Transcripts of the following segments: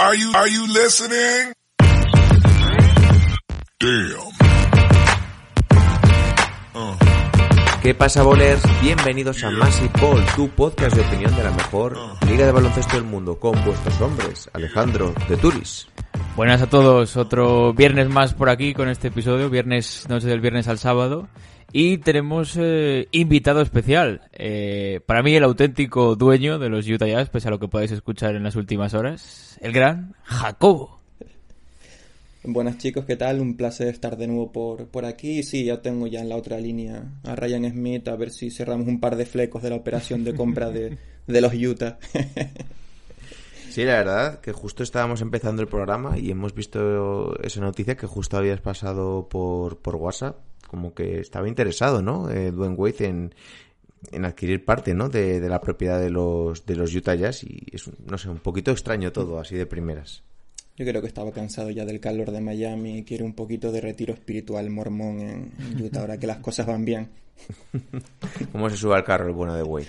Are you listening? Damn. ¿Qué pasa, bolers? Bienvenidos a Massive Ball, tu podcast de opinión de la mejor liga de baloncesto del mundo, con vuestros hombres, Alejandro de Turis. Buenas a todos, otro viernes más por aquí con este episodio, noche del viernes al sábado, y tenemos invitado especial, para mí el auténtico dueño de los Utah Jazz, pese a lo que podéis escuchar en las últimas horas, el gran Jacobo. Buenas chicos, ¿qué tal? Un placer estar de nuevo por aquí. Sí, ya tengo ya en la otra línea a Ryan Smith, a ver si cerramos un par de flecos de la operación de compra de los Utah. Sí, la verdad que justo estábamos empezando el programa y hemos visto esa noticia que justo habías pasado por WhatsApp, como que estaba interesado, ¿no? Dwayne Wade en adquirir parte, ¿no? de la propiedad de los Utah Jazz, y es, no sé, un poquito extraño todo así de primeras. Yo creo que estaba cansado ya del calor de Miami y quiere un poquito de retiro espiritual mormón en Utah, ahora que las cosas van bien. ¿Cómo se sube al carro el bueno de Wade?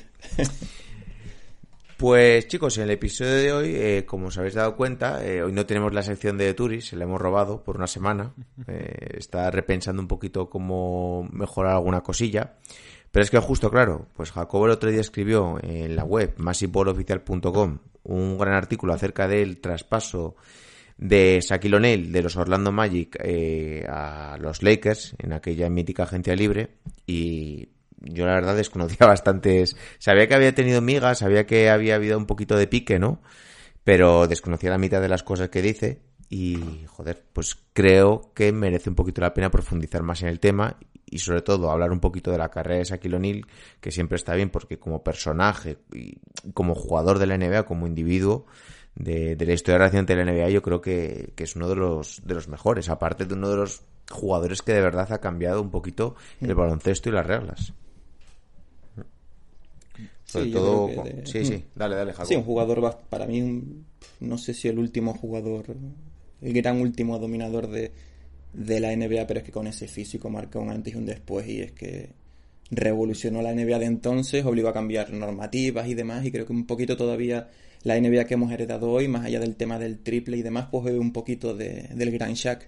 Pues chicos, en el episodio de hoy, como os habéis dado cuenta, hoy no tenemos la sección de Turis, se la hemos robado por una semana. Está repensando un poquito cómo mejorar alguna cosilla. Pero es que justo, claro, pues Jacobo el otro día escribió en la web massiveballoficial.com un gran artículo acerca del traspaso de Shaquille O'Neal de los Orlando Magic a los Lakers en aquella mítica agencia libre, y yo la verdad desconocía bastantes. Sabía que había tenido migas, sabía que había habido un poquito de pique, ¿no? Pero desconocía la mitad de las cosas que dice y, joder, pues creo que merece un poquito la pena profundizar más en el tema y sobre todo hablar un poquito de la carrera de Shaquille O'Neal, que siempre está bien porque como personaje y como jugador de la NBA, como individuo de la historia reciente de la NBA, yo creo que es uno de los mejores, aparte de uno de los jugadores que de verdad ha cambiado un poquito el baloncesto y las reglas. Sobre todo sí, dale Jacob. Sí, un jugador para mí, no sé si el último jugador, el gran último dominador de la NBA, pero es que con ese físico marca un antes y un después, y es que revolucionó la NBA de entonces, obligó a cambiar normativas y demás, y creo que un poquito todavía la NBA que hemos heredado hoy, más allá del tema del triple y demás, pues bebe un poquito del gran Shaq.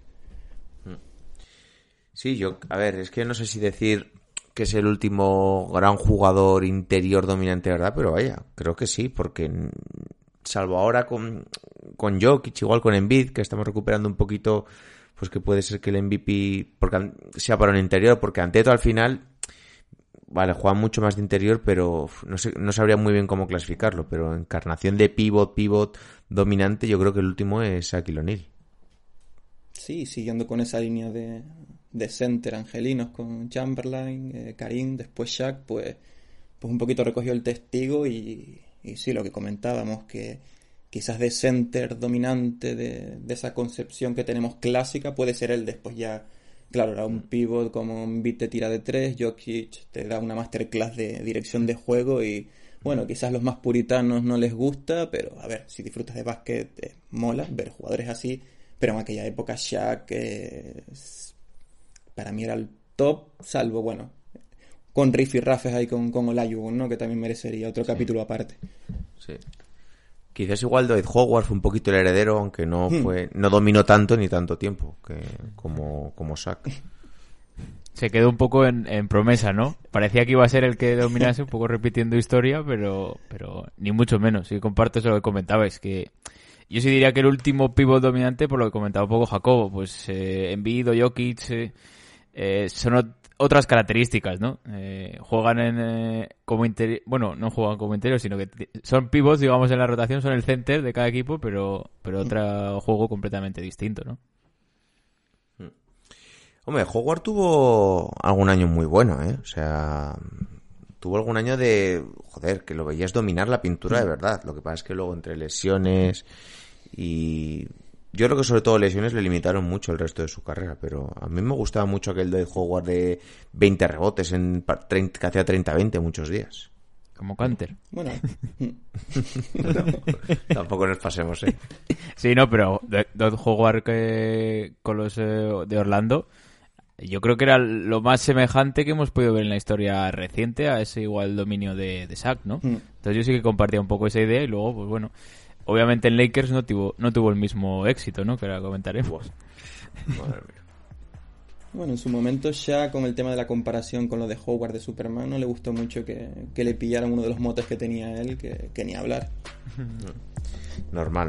Sí, a ver, es que no sé si decir que es el último gran jugador interior dominante, ¿verdad? Pero vaya, creo que sí, porque salvo ahora con Jokic, igual con Embiid, que estamos recuperando un poquito, pues que puede ser que el MVP porque sea para un interior, porque Antetokounmpo al final, vale, juega mucho más de interior, pero no sabría muy bien cómo clasificarlo, pero encarnación de pivot dominante, yo creo que el último es Shaquille O'Neal. Sí, siguiendo con esa línea de center angelinos con Chamberlain, Karim, después Shaq, pues un poquito recogió el testigo y sí, lo que comentábamos, que quizás de center dominante de esa concepción que tenemos clásica puede ser él. Después ya, claro, era un pivot como un beat de tira de tres, Jokic te da una masterclass de dirección de juego y bueno, quizás los más puritanos no les gusta, pero a ver, si disfrutas de básquet, mola ver jugadores así, pero en aquella época Shaq para mí era el top, salvo, bueno, con Riff y Rafes ahí con Olajuwon, ¿no? Que también merecería otro capítulo aparte. Sí. Quizás igual Dwight Howard fue un poquito el heredero, aunque no dominó tanto ni tanto tiempo como Shaq. Se quedó un poco en promesa, ¿no? Parecía que iba a ser el que dominase, un poco repitiendo historia, pero ni mucho menos. Y comparto eso lo que comentabais, que yo sí diría que el último pivot dominante, por lo que comentaba un poco Jacobo, pues Embiid o Jokic son otras características, ¿no? Juegan como interior, bueno, no juegan como interior, sino que son pivots, digamos, en la rotación, son el center de cada equipo, pero otro juego completamente distinto, ¿no? Hombre, Howard tuvo algún año muy bueno, ¿eh? O sea, tuvo algún año de, joder, que lo veías dominar la pintura de verdad. Lo que pasa es que luego entre lesiones y yo creo que sobre todo lesiones le limitaron mucho el resto de su carrera, pero a mí me gustaba mucho aquel de Howard de 20 rebotes que hacía 30-20 muchos días. Como Canter. Bueno. Tampoco nos pasemos, ¿eh? Sí, no, pero Dwight Howard con los de Orlando, yo creo que era lo más semejante que hemos podido ver en la historia reciente a ese igual dominio de Shaq, ¿no? Entonces yo sí que compartía un poco esa idea y luego, pues bueno, obviamente en Lakers no tuvo el mismo éxito, ¿no? Que ahora comentaremos. Madre mía. Bueno, en su momento ya con el tema de la comparación con lo de Howard de Superman no le gustó mucho que le pillaran uno de los motes que tenía él, que ni hablar. Normal.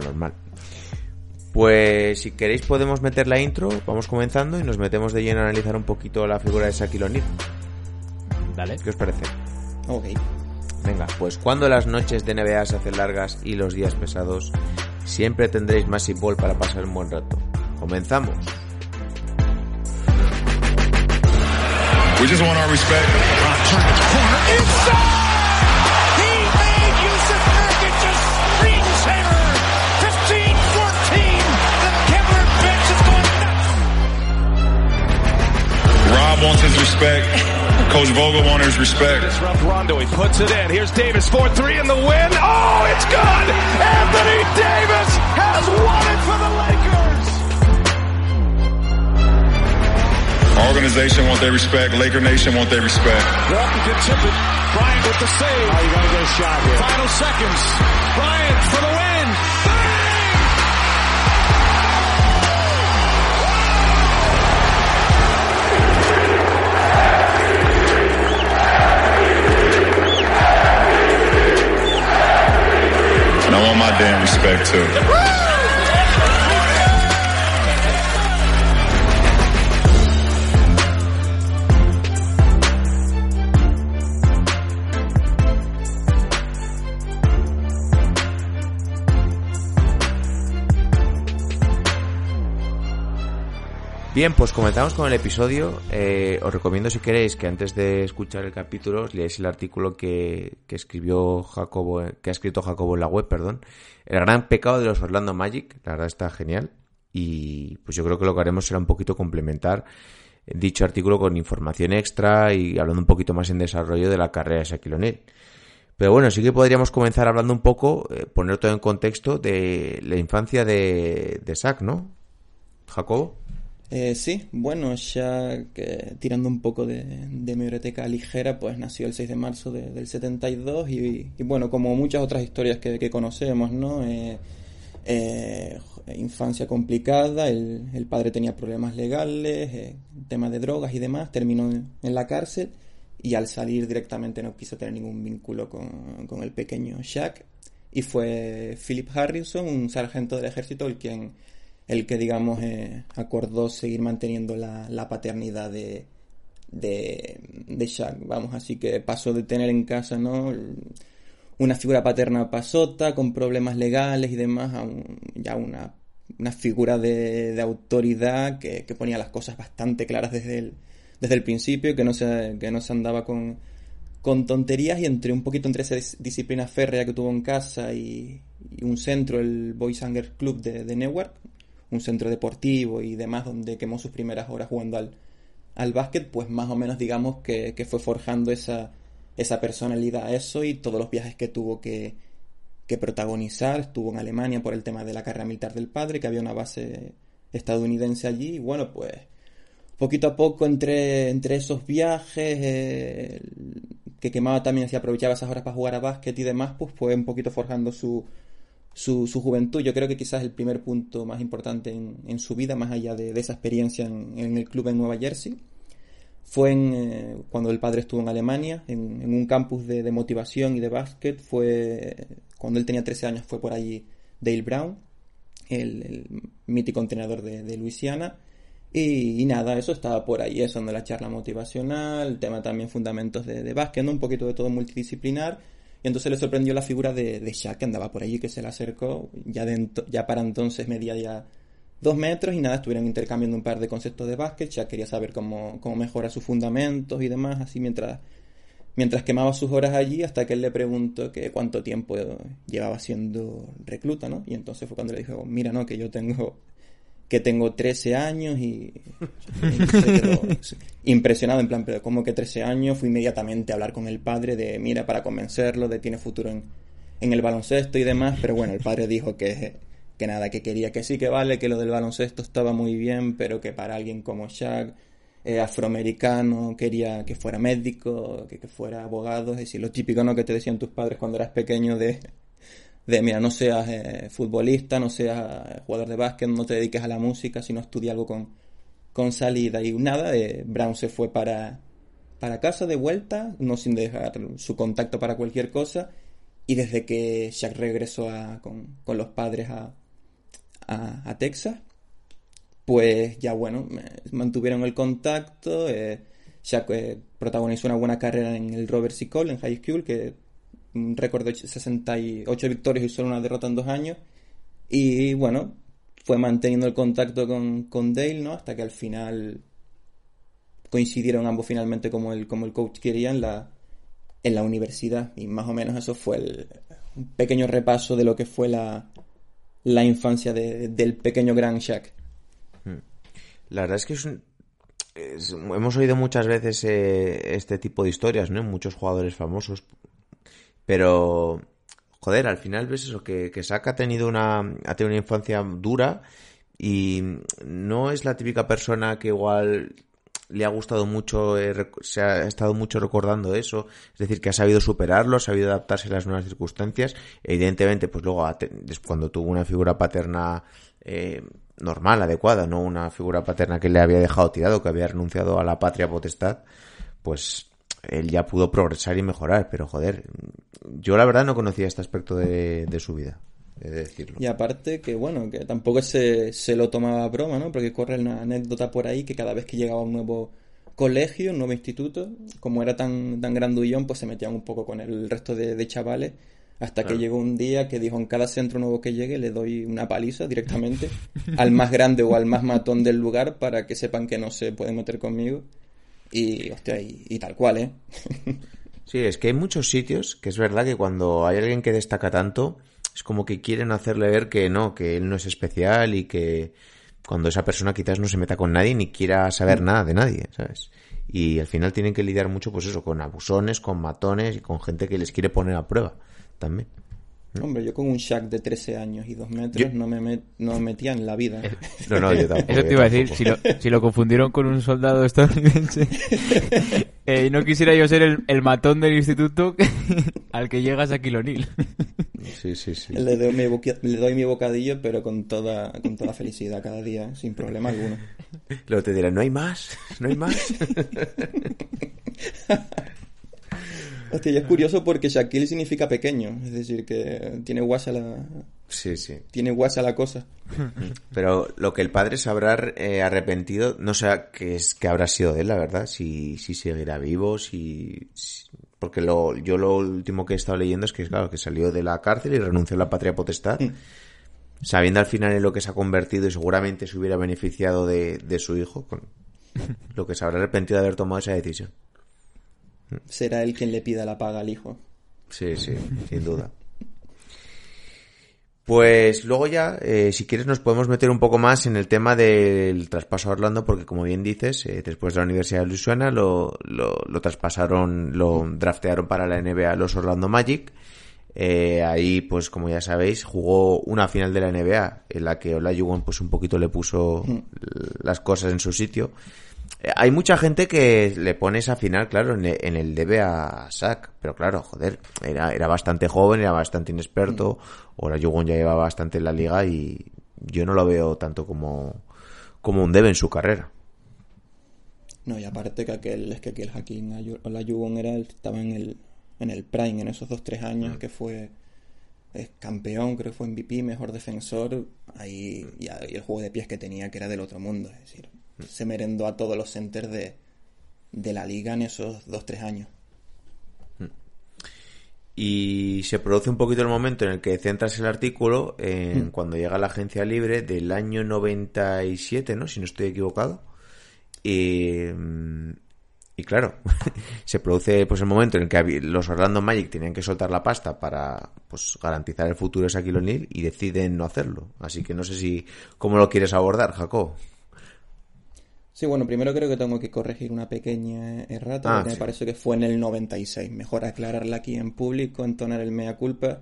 Pues si queréis podemos meter la intro, vamos comenzando y nos metemos de lleno a analizar un poquito la figura de Shaquille O'Neal. Dale. ¿Qué os parece? Ok. Venga, pues cuando las noches de NBA se hacen largas y los días pesados, siempre tendréis Massive Ball para pasar un buen rato. ¡Comenzamos! We just want our respect. Turn the corner inside. He made Yusuf Nurkic's screensaver. 15-14. The Kevlar bench is going nuts. Rob wants his respect. Coach Vogel wants his respect. Disrupt Rondo. He puts it in. Here's Davis 4-3 in the win. Oh, it's good. Anthony Davis has won it for the Lakers. Our organization wants their respect. Laker Nation wants their respect. Walton can tip it. Bryant with the save. Oh, you gotta get a shot here. Final seconds. Bryant for the win. Bang! And I want my damn respect too. Bien, pues comenzamos con el episodio. Os recomiendo, si queréis, que antes de escuchar el capítulo os leáis el artículo que escribió Jacobo, que ha escrito Jacobo en la web, perdón. El gran pecado de los Orlando Magic. La verdad está genial. Y pues yo creo que lo que haremos será un poquito complementar dicho artículo con información extra y hablando un poquito más en desarrollo de la carrera de Shaquille O'Neal. Pero bueno, sí que podríamos comenzar hablando un poco, poner todo en contexto de la infancia de Shaq, ¿no? Jacobo. Sí, bueno, ya que tirando un poco de hemeroteca ligera, pues nació el 6 de marzo del 72 y bueno, como muchas otras historias que conocemos, ¿no? Infancia complicada, el padre tenía problemas legales, temas de drogas y demás, terminó en la cárcel y al salir directamente no quiso tener ningún vínculo con el pequeño Shaq y fue Philip Harrison, un sargento del ejército, el que digamos acordó seguir manteniendo la paternidad de Shaq, vamos, así que pasó de tener en casa, ¿no?, una figura paterna pasota con problemas legales y demás a ya una figura de autoridad que ponía las cosas bastante claras desde el principio, que no se andaba con tonterías, y un poquito entre esa disciplina férrea que tuvo en casa y un centro, el Boys Anger Club de Newark, un centro deportivo y demás, donde quemó sus primeras horas jugando al básquet, pues más o menos digamos que fue forjando esa personalidad, eso, y todos los viajes que tuvo que protagonizar. Estuvo en Alemania por el tema de la carrera militar del padre, que había una base estadounidense allí, y bueno, pues poquito a poco entre esos viajes que quemaba también, si aprovechaba esas horas para jugar a básquet y demás, pues fue un poquito forjando su juventud. Yo creo que quizás el primer punto más importante en su vida, más allá de esa experiencia en el club en Nueva Jersey, fue cuando el padre estuvo en Alemania, en un campus de motivación y de básquet. Fue cuando él tenía 13 años, fue por allí Dale Brown, el mítico entrenador de Luisiana, y nada, eso estaba por ahí, eso, ¿no?, la charla motivacional, el tema también fundamentos de básquet, ¿no?, un poquito de todo multidisciplinar. Y entonces le sorprendió la figura de Shaq, que andaba por allí, que se le acercó, ya para entonces medía ya 2 metros, y nada, estuvieron intercambiando un par de conceptos de básquet. Shaq quería saber cómo mejorar sus fundamentos y demás, así mientras quemaba sus horas allí, hasta que él le preguntó que cuánto tiempo llevaba siendo recluta, ¿no? Y entonces fue cuando le dijo, mira, no, que yo tengo 13 años, y se quedó impresionado, en plan, pero como que 13 años. Fui inmediatamente a hablar con el padre de, mira, para convencerlo de tiene futuro en el baloncesto y demás, pero bueno, el padre dijo que nada, que quería, que sí, que vale, que lo del baloncesto estaba muy bien, pero que para alguien como Shaq, afroamericano, quería que fuera médico, que fuera abogado, es decir, lo típico, ¿no?, que te decían tus padres cuando eras pequeño mira, no seas futbolista, no seas jugador de básquet, no te dediques a la música, sino estudia algo con salida. Y nada, Brown se fue para casa de vuelta, no sin dejar su contacto para cualquier cosa. Y desde que Shaq regresó con los padres a Texas, pues ya bueno, mantuvieron el contacto. Shaq protagonizó una buena carrera en el Robert C. Cole, en High School, que un récord de 68 victorias y solo una derrota en 2 años. Y bueno, fue manteniendo el contacto con Dale, ¿no? Hasta que al final coincidieron ambos finalmente como el coach quería en la universidad. Y más o menos eso fue un pequeño repaso de lo que fue la infancia del pequeño gran Shaq. La verdad es que hemos oído muchas veces este tipo de historias, ¿no? Muchos jugadores famosos. Pero, joder, al final ves eso, que Shaq ha tenido una infancia dura y no es la típica persona que igual le ha gustado mucho, se ha estado mucho recordando eso, es decir, que ha sabido superarlo, ha sabido adaptarse a las nuevas circunstancias. Evidentemente, pues luego, cuando tuvo una figura paterna normal, adecuada, no una figura paterna que le había dejado tirado, que había renunciado a la patria potestad, pues él ya pudo progresar y mejorar. Pero joder, yo la verdad no conocía este aspecto de su vida, he de decirlo. Y aparte que bueno, que tampoco se lo tomaba a broma, ¿no? Porque corre una anécdota por ahí que cada vez que llegaba a un nuevo colegio, un nuevo instituto, como era tan grandullón, pues se metían un poco con el resto de chavales, hasta que llegó un día que dijo: en cada centro nuevo que llegue le doy una paliza directamente al más grande o al más matón del lugar, para que sepan que no se pueden meter conmigo. Y hostia, y tal cual, ¿eh? Sí, es que hay muchos sitios que es verdad que cuando hay alguien que destaca tanto, es como que quieren hacerle ver que no, que él no es especial, y que cuando esa persona quizás no se meta con nadie ni quiera saber nada de nadie, ¿sabes? Y al final tienen que lidiar mucho, pues eso, con abusones, con matones y con gente que les quiere poner a prueba también. Hombre, yo con un Shaq de 13 años y 2 metros no me metía en la vida. No, yo tampoco. Eso te iba a decir, si lo confundieron con un soldado estadounidense y no quisiera yo ser el matón del instituto al que llegas a Shaquille O'Neal. Sí. Le doy mi bocadillo, pero con toda felicidad cada día, sin problema alguno. Luego te dirán: no hay más. Hostia, y es curioso porque Shaquille significa pequeño, es decir, que tiene guasa tiene guasa la cosa. Pero lo que el padre se habrá arrepentido, no sé qué habrá sido de él, la verdad, si seguirá vivo, porque yo lo último que he estado leyendo es que, claro, que salió de la cárcel y renunció a la patria potestad, sabiendo al final en lo que se ha convertido, y seguramente se hubiera beneficiado de su hijo, con lo que se habrá arrepentido de haber tomado esa decisión. Será él quien le pida la paga al hijo. Sí, sin duda. Pues luego ya, si quieres, nos podemos meter un poco más en el tema del traspaso a Orlando, porque como bien dices, después de la Universidad de Louisiana lo traspasaron, lo draftearon para la NBA los Orlando Magic. Ahí, pues como ya sabéis, jugó una final de la NBA en la que Olajuwon pues un poquito le puso las cosas en su sitio. Hay mucha gente que le pone esa final, claro, en el debe a Shaq, pero claro, joder, era bastante joven, era bastante inexperto. Olajuwon ya llevaba bastante en la liga y yo no lo veo tanto como un debe en su carrera. No, y aparte que aquel Hakeem Olajuwon estaba en el prime, en esos 2-3 años, que fue campeón, creo que fue MVP, mejor defensor, ahí, y el juego de pies que tenía, que era del otro mundo, es decir, se merendó a todos los centers de la liga en esos 2-3 años. Y se produce un poquito el momento en el que centras el artículo en cuando llega la agencia libre del año 97, ¿no? Si no estoy equivocado. Y claro, se produce pues el momento en el que los Orlando Magic tenían que soltar la pasta para pues garantizar el futuro de Shaquille O'Neal y deciden no hacerlo. Así que no sé cómo lo quieres abordar, Jacob. Sí, bueno, primero creo que tengo que corregir una pequeña errata, porque me parece que fue en el 96. Mejor aclararla aquí en público, entonar el mea culpa.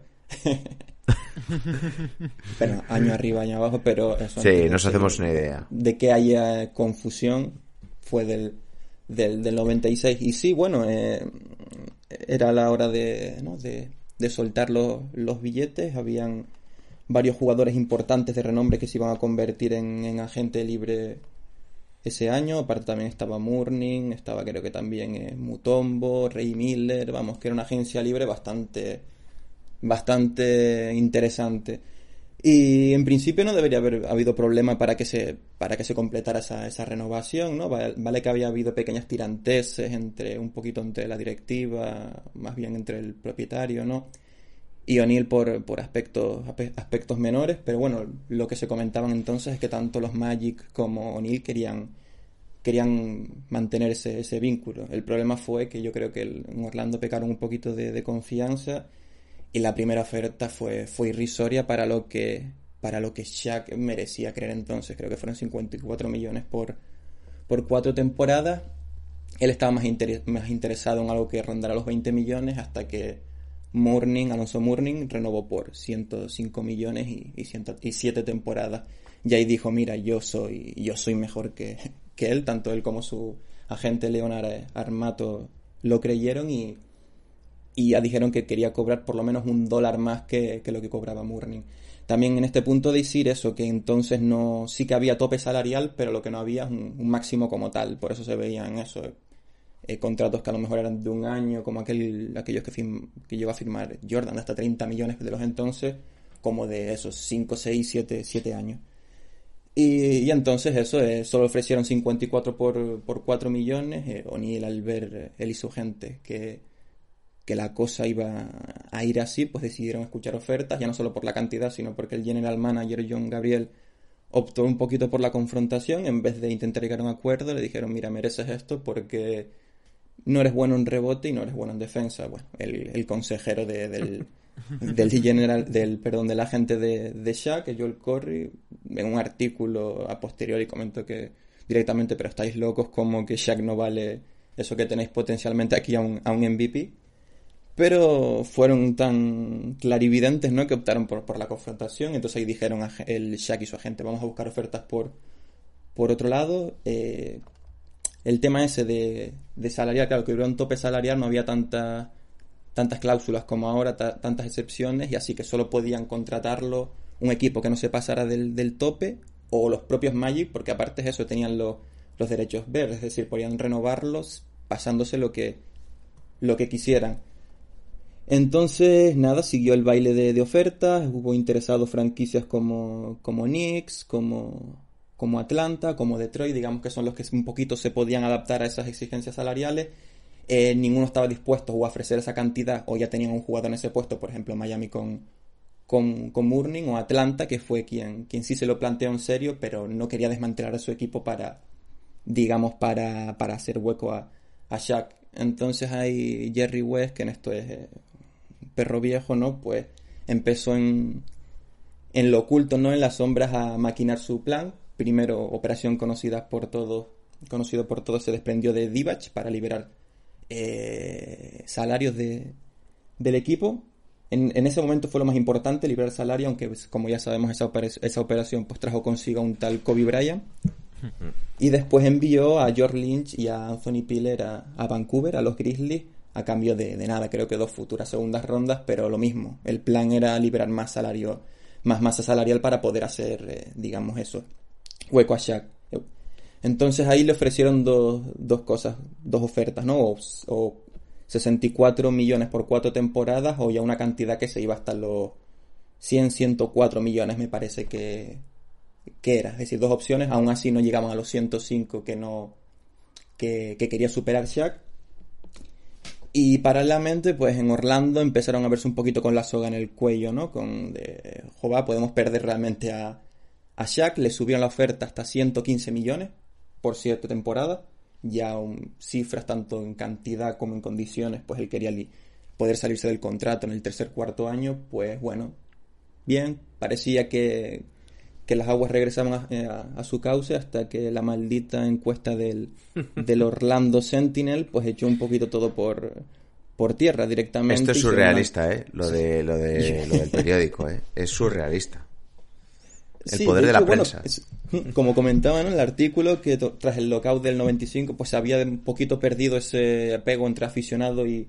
Pero año arriba, año abajo, pero eso. Sí, nos hacemos una idea. De que haya confusión, fue del 96. Y sí, bueno, era la hora de soltar los billetes. Habían varios jugadores importantes de renombre que se iban a convertir en agente libre ese año. Aparte también estaba Mourning, estaba creo que también Mutombo, Ray Miller, vamos, que era una agencia libre bastante interesante. Y en principio no debería haber habido problema para que se completara esa renovación, ¿no? Vale que había habido pequeñas tiranteses un poquito entre la directiva, más bien entre el propietario, ¿no? Y O'Neill por aspectos menores, pero bueno, lo que se comentaban entonces es que tanto los Magic como O'Neill querían mantener ese vínculo. El problema fue que yo creo que en Orlando pecaron un poquito de confianza, y la primera oferta fue irrisoria para lo que Shaq merecía creer entonces. Creo que fueron 54 millones por 4 temporadas. Él estaba más interesado en algo que rondara los 20 millones, hasta que Alonso Mourning renovó por 105 millones y 7 temporadas. Y ahí dijo, mira, yo soy mejor que él. Tanto él como su agente Leonard Armato lo creyeron, y ya dijeron que quería cobrar por lo menos $1 más que lo que cobraba Mourning. También en este punto decir eso, que entonces sí que había tope salarial, pero lo que no había es un máximo como tal. Por eso se veían contratos que a lo mejor eran de un año, como aquellos que llegó a firmar Jordan, de hasta 30 millones de los entonces, como de esos 5, 6, 7 años. Y entonces solo ofrecieron 54 por 4 millones. O'Neill, al ver él y su gente que la cosa iba a ir así, pues decidieron escuchar ofertas, ya no solo por la cantidad, sino porque el general manager John Gabriel optó un poquito por la confrontación. En vez de intentar llegar a un acuerdo, le dijeron, mira, mereces esto porque no eres bueno en rebote y no eres bueno en defensa. Bueno, el consejero del agente de Shaq, Joel Corry, en un artículo a posteriori comentó que directamente, pero estáis locos, como que Shaq no vale eso que tenéis potencialmente aquí a un MVP. Pero fueron tan clarividentes, ¿no?, que optaron por la confrontación. Entonces ahí dijeron el Shaq y su agente, vamos a buscar ofertas por otro lado. El tema ese de salarial, claro, que hubiera un tope salarial, no había tantas cláusulas como ahora, tantas excepciones, y así que solo podían contratarlo un equipo que no se pasara del tope, o los propios Magic, porque aparte de eso tenían los derechos verdes, es decir, podían renovarlos pasándose lo que quisieran. Entonces, nada, siguió el baile de ofertas. Hubo interesados franquicias como Knicks, como Atlanta, como Detroit, digamos que son los que un poquito se podían adaptar a esas exigencias salariales. Ninguno estaba dispuesto a ofrecer esa cantidad, o ya tenían un jugador en ese puesto, por ejemplo Miami con Mourning, o Atlanta, que fue quien sí se lo planteó en serio, pero no quería desmantelar a su equipo para hacer hueco a Shaq. Entonces hay Jerry West, que en esto es perro viejo, ¿no? Pues empezó en lo oculto, ¿no?, en las sombras, a maquinar su plan. Primero, operación conocido por todos, se desprendió de Divac para liberar salarios del equipo. En ese momento fue lo más importante, liberar salario, aunque como ya sabemos esa operación pues trajo consigo a un tal Kobe Bryant. Y después envió a George Lynch y a Anthony Piller a Vancouver, a los Grizzlies, a cambio de nada, creo que 2 futuras segundas rondas, pero lo mismo. El plan era liberar más masa salarial para poder hacer, digamos eso, hueco a Shaq. Entonces ahí le ofrecieron dos cosas, 2 ofertas, ¿no? O 64 millones por 4 temporadas, o ya una cantidad que se iba hasta los 104 millones, me parece que era. Es decir, 2 opciones, aún así no llegaban a los 105 que quería superar Shaq. Y paralelamente, pues en Orlando empezaron a verse un poquito con la soga en el cuello, ¿no? Podemos perder realmente a Shaq. Le subieron la oferta hasta 115 millones por 7 temporadas. Ya cifras tanto en cantidad como en condiciones, pues él quería poder salirse del contrato en el 3./4 año. Pues bueno, bien, parecía que las aguas regresaban a su cauce, hasta que la maldita encuesta del Orlando Sentinel pues echó un poquito todo por tierra directamente. Esto es surrealista, lo del periódico, es surrealista. El poder de la prensa. Como comentaba, ¿no?, en el artículo, que tras el lockout del 95 pues se había un poquito perdido ese apego entre aficionado y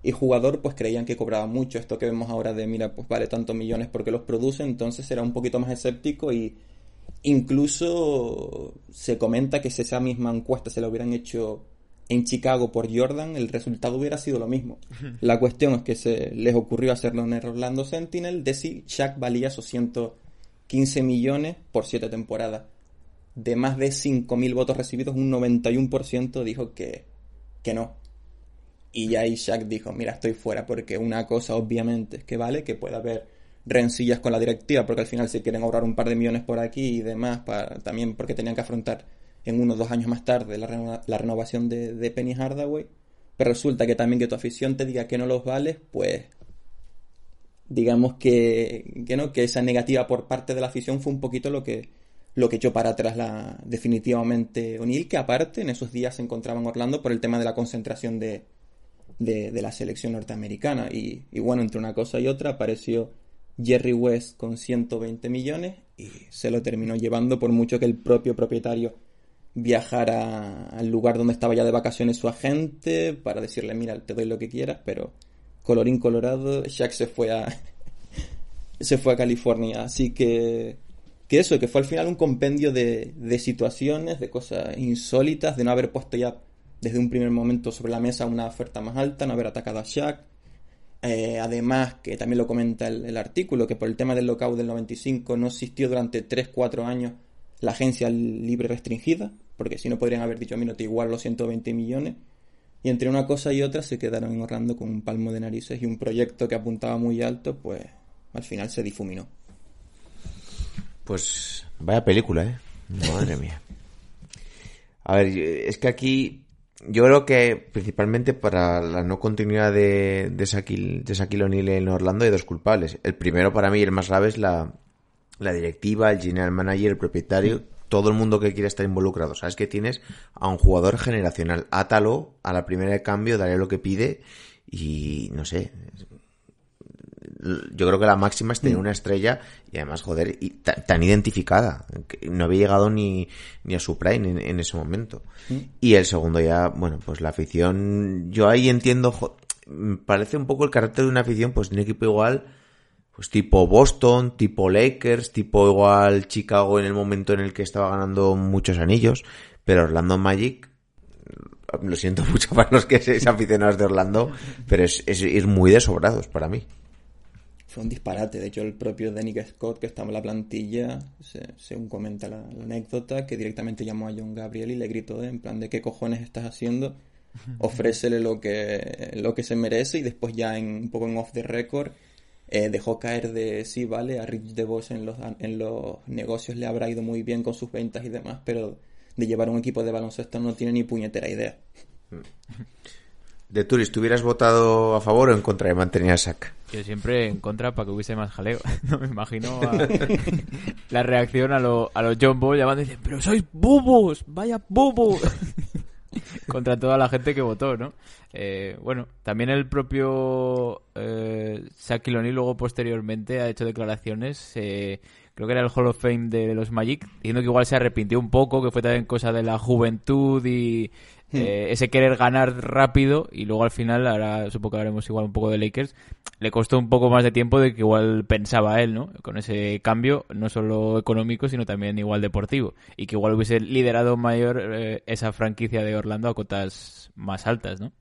y jugador pues creían que cobraba mucho. Esto que vemos ahora de, mira, pues vale tantos millones porque los produce, entonces era un poquito más escéptico y incluso se comenta que si esa misma encuesta se la hubieran hecho en Chicago por Jordan, el resultado hubiera sido lo mismo. La cuestión es que se les ocurrió hacerlo en el Orlando Sentinel de si Shaq valía esos 115 millones por 7 temporadas. De más de 5.000 votos recibidos, un 91% dijo que no. Y ahí Shaq dijo, mira, estoy fuera, porque una cosa obviamente es que vale, que pueda haber rencillas con la directiva, porque al final se quieren ahorrar un par de millones por aquí y demás, también porque tenían que afrontar en 1 o 2 años más tarde la renovación de Penny Hardaway. Pero resulta que también que tu afición te diga que no los vales, pues digamos que esa negativa por parte de la afición fue un poquito lo que echó para atrás definitivamente O'Neal, que aparte en esos días se encontraba en Orlando por el tema de la concentración de la selección norteamericana. Y bueno, entre una cosa y otra apareció Jerry West con 120 millones y se lo terminó llevando, por mucho que el propio propietario viajara al lugar donde estaba ya de vacaciones su agente para decirle, mira, te doy lo que quieras, pero colorín colorado, Shaq se fue a California. Así que fue al final un compendio de situaciones, de cosas insólitas, de no haber puesto ya desde un primer momento sobre la mesa una oferta más alta, no haber atacado a Shaq. Además, que también lo comenta el artículo, que por el tema del lockout del 95 no existió durante 3-4 años la agencia libre restringida, porque si no podrían haber dicho, mira, te igual los 120 millones. Y entre una cosa y otra se quedaron en Orlando con un palmo de narices y un proyecto que apuntaba muy alto, pues al final se difuminó. Pues vaya película, madre mía. A ver, es que aquí yo creo que principalmente para la no continuidad de Shaquille O'Neal en Orlando hay 2 culpables. El primero, para mí, el más grave, es la directiva, el general manager, el propietario, todo el mundo que quiere estar involucrado. Sabes que tienes a un jugador generacional, átalo a la primera de cambio, dale lo que pide y no sé. Yo creo que la máxima es tener una estrella y además, joder, y tan identificada, que no había llegado ni a su prime en ese momento. Y el segundo ya, bueno, pues la afición, yo ahí entiendo, parece un poco el carácter de una afición, pues de un equipo igual, pues tipo Boston, tipo Lakers, tipo igual Chicago en el momento en el que estaba ganando muchos anillos, pero Orlando Magic, lo siento mucho para los que seáis aficionados de Orlando, pero es muy de sobrados para mí. Fue un disparate. De hecho, el propio Denick Scott, que estaba en la plantilla, según comenta la anécdota, que directamente llamó a John Gabriel y le gritó en plan de ¿qué cojones estás haciendo? Ofrécele lo que se merece. Y después ya un poco en off the record dejó caer de sí, vale, a Rich DeVos en los negocios le habrá ido muy bien con sus ventas y demás, pero de llevar un equipo de baloncesto no tiene ni puñetera idea. De Turis, ¿tú hubieras votado a favor o en contra de mantener a Shaq? Yo siempre en contra para que hubiese más jaleo. No me imagino la reacción a los John Ball llamando y dicen, pero sois bobos, vaya bobos. Contra toda la gente que votó, ¿no? Bueno, también el propio Shaquille O'Neal luego posteriormente ha hecho declaraciones, creo que era el Hall of Fame de los Magic, diciendo que igual se arrepintió un poco, que fue también cosa de la juventud y ese querer ganar rápido, y luego al final, ahora supongo que hablaremos igual un poco de Lakers, le costó un poco más de tiempo de que igual pensaba él, ¿no? Con ese cambio, no solo económico, sino también igual deportivo, y que igual hubiese liderado mayor esa franquicia de Orlando a cotas más altas, ¿no?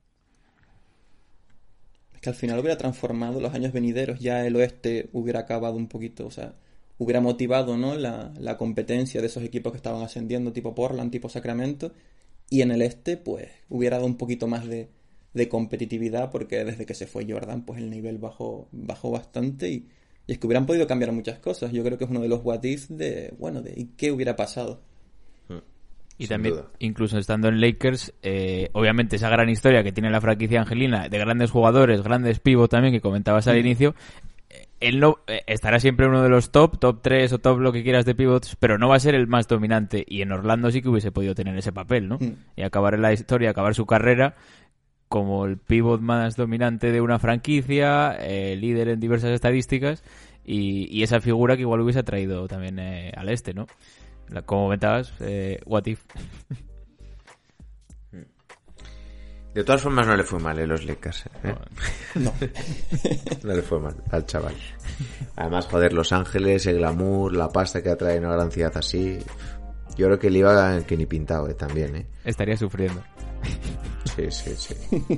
Es que al final hubiera transformado los años venideros, ya el oeste hubiera acabado un poquito, o sea, hubiera motivado, ¿no? la competencia de esos equipos que estaban ascendiendo, tipo Portland, tipo Sacramento. Y en el este, pues, hubiera dado un poquito más de competitividad, porque desde que se fue Jordan, pues el nivel bajó bastante y es que hubieran podido cambiar muchas cosas. Yo creo que es uno de los what if de ¿y qué hubiera pasado? Y también, incluso estando en Lakers, obviamente esa gran historia que tiene la franquicia angelina, de grandes jugadores, grandes pivot también, que comentabas al inicio, él no estará siempre uno de los top 3 o top lo que quieras de pivots, pero no va a ser el más dominante, y en Orlando sí que hubiese podido tener ese papel, ¿no? Y acabar en la historia, acabar su carrera como el pivot más dominante de una franquicia, líder en diversas estadísticas, y esa figura que igual hubiese traído también al este, ¿no? Como comentabas, what if. De todas formas no le fue mal los Lakers, ¿eh? No. No le fue mal al chaval. Además, joder, Los Ángeles, el glamour, la pasta que atrae una gran ciudad así. Yo creo que le iba que ni pintado, también, ¿eh? Estaría sufriendo. Sí.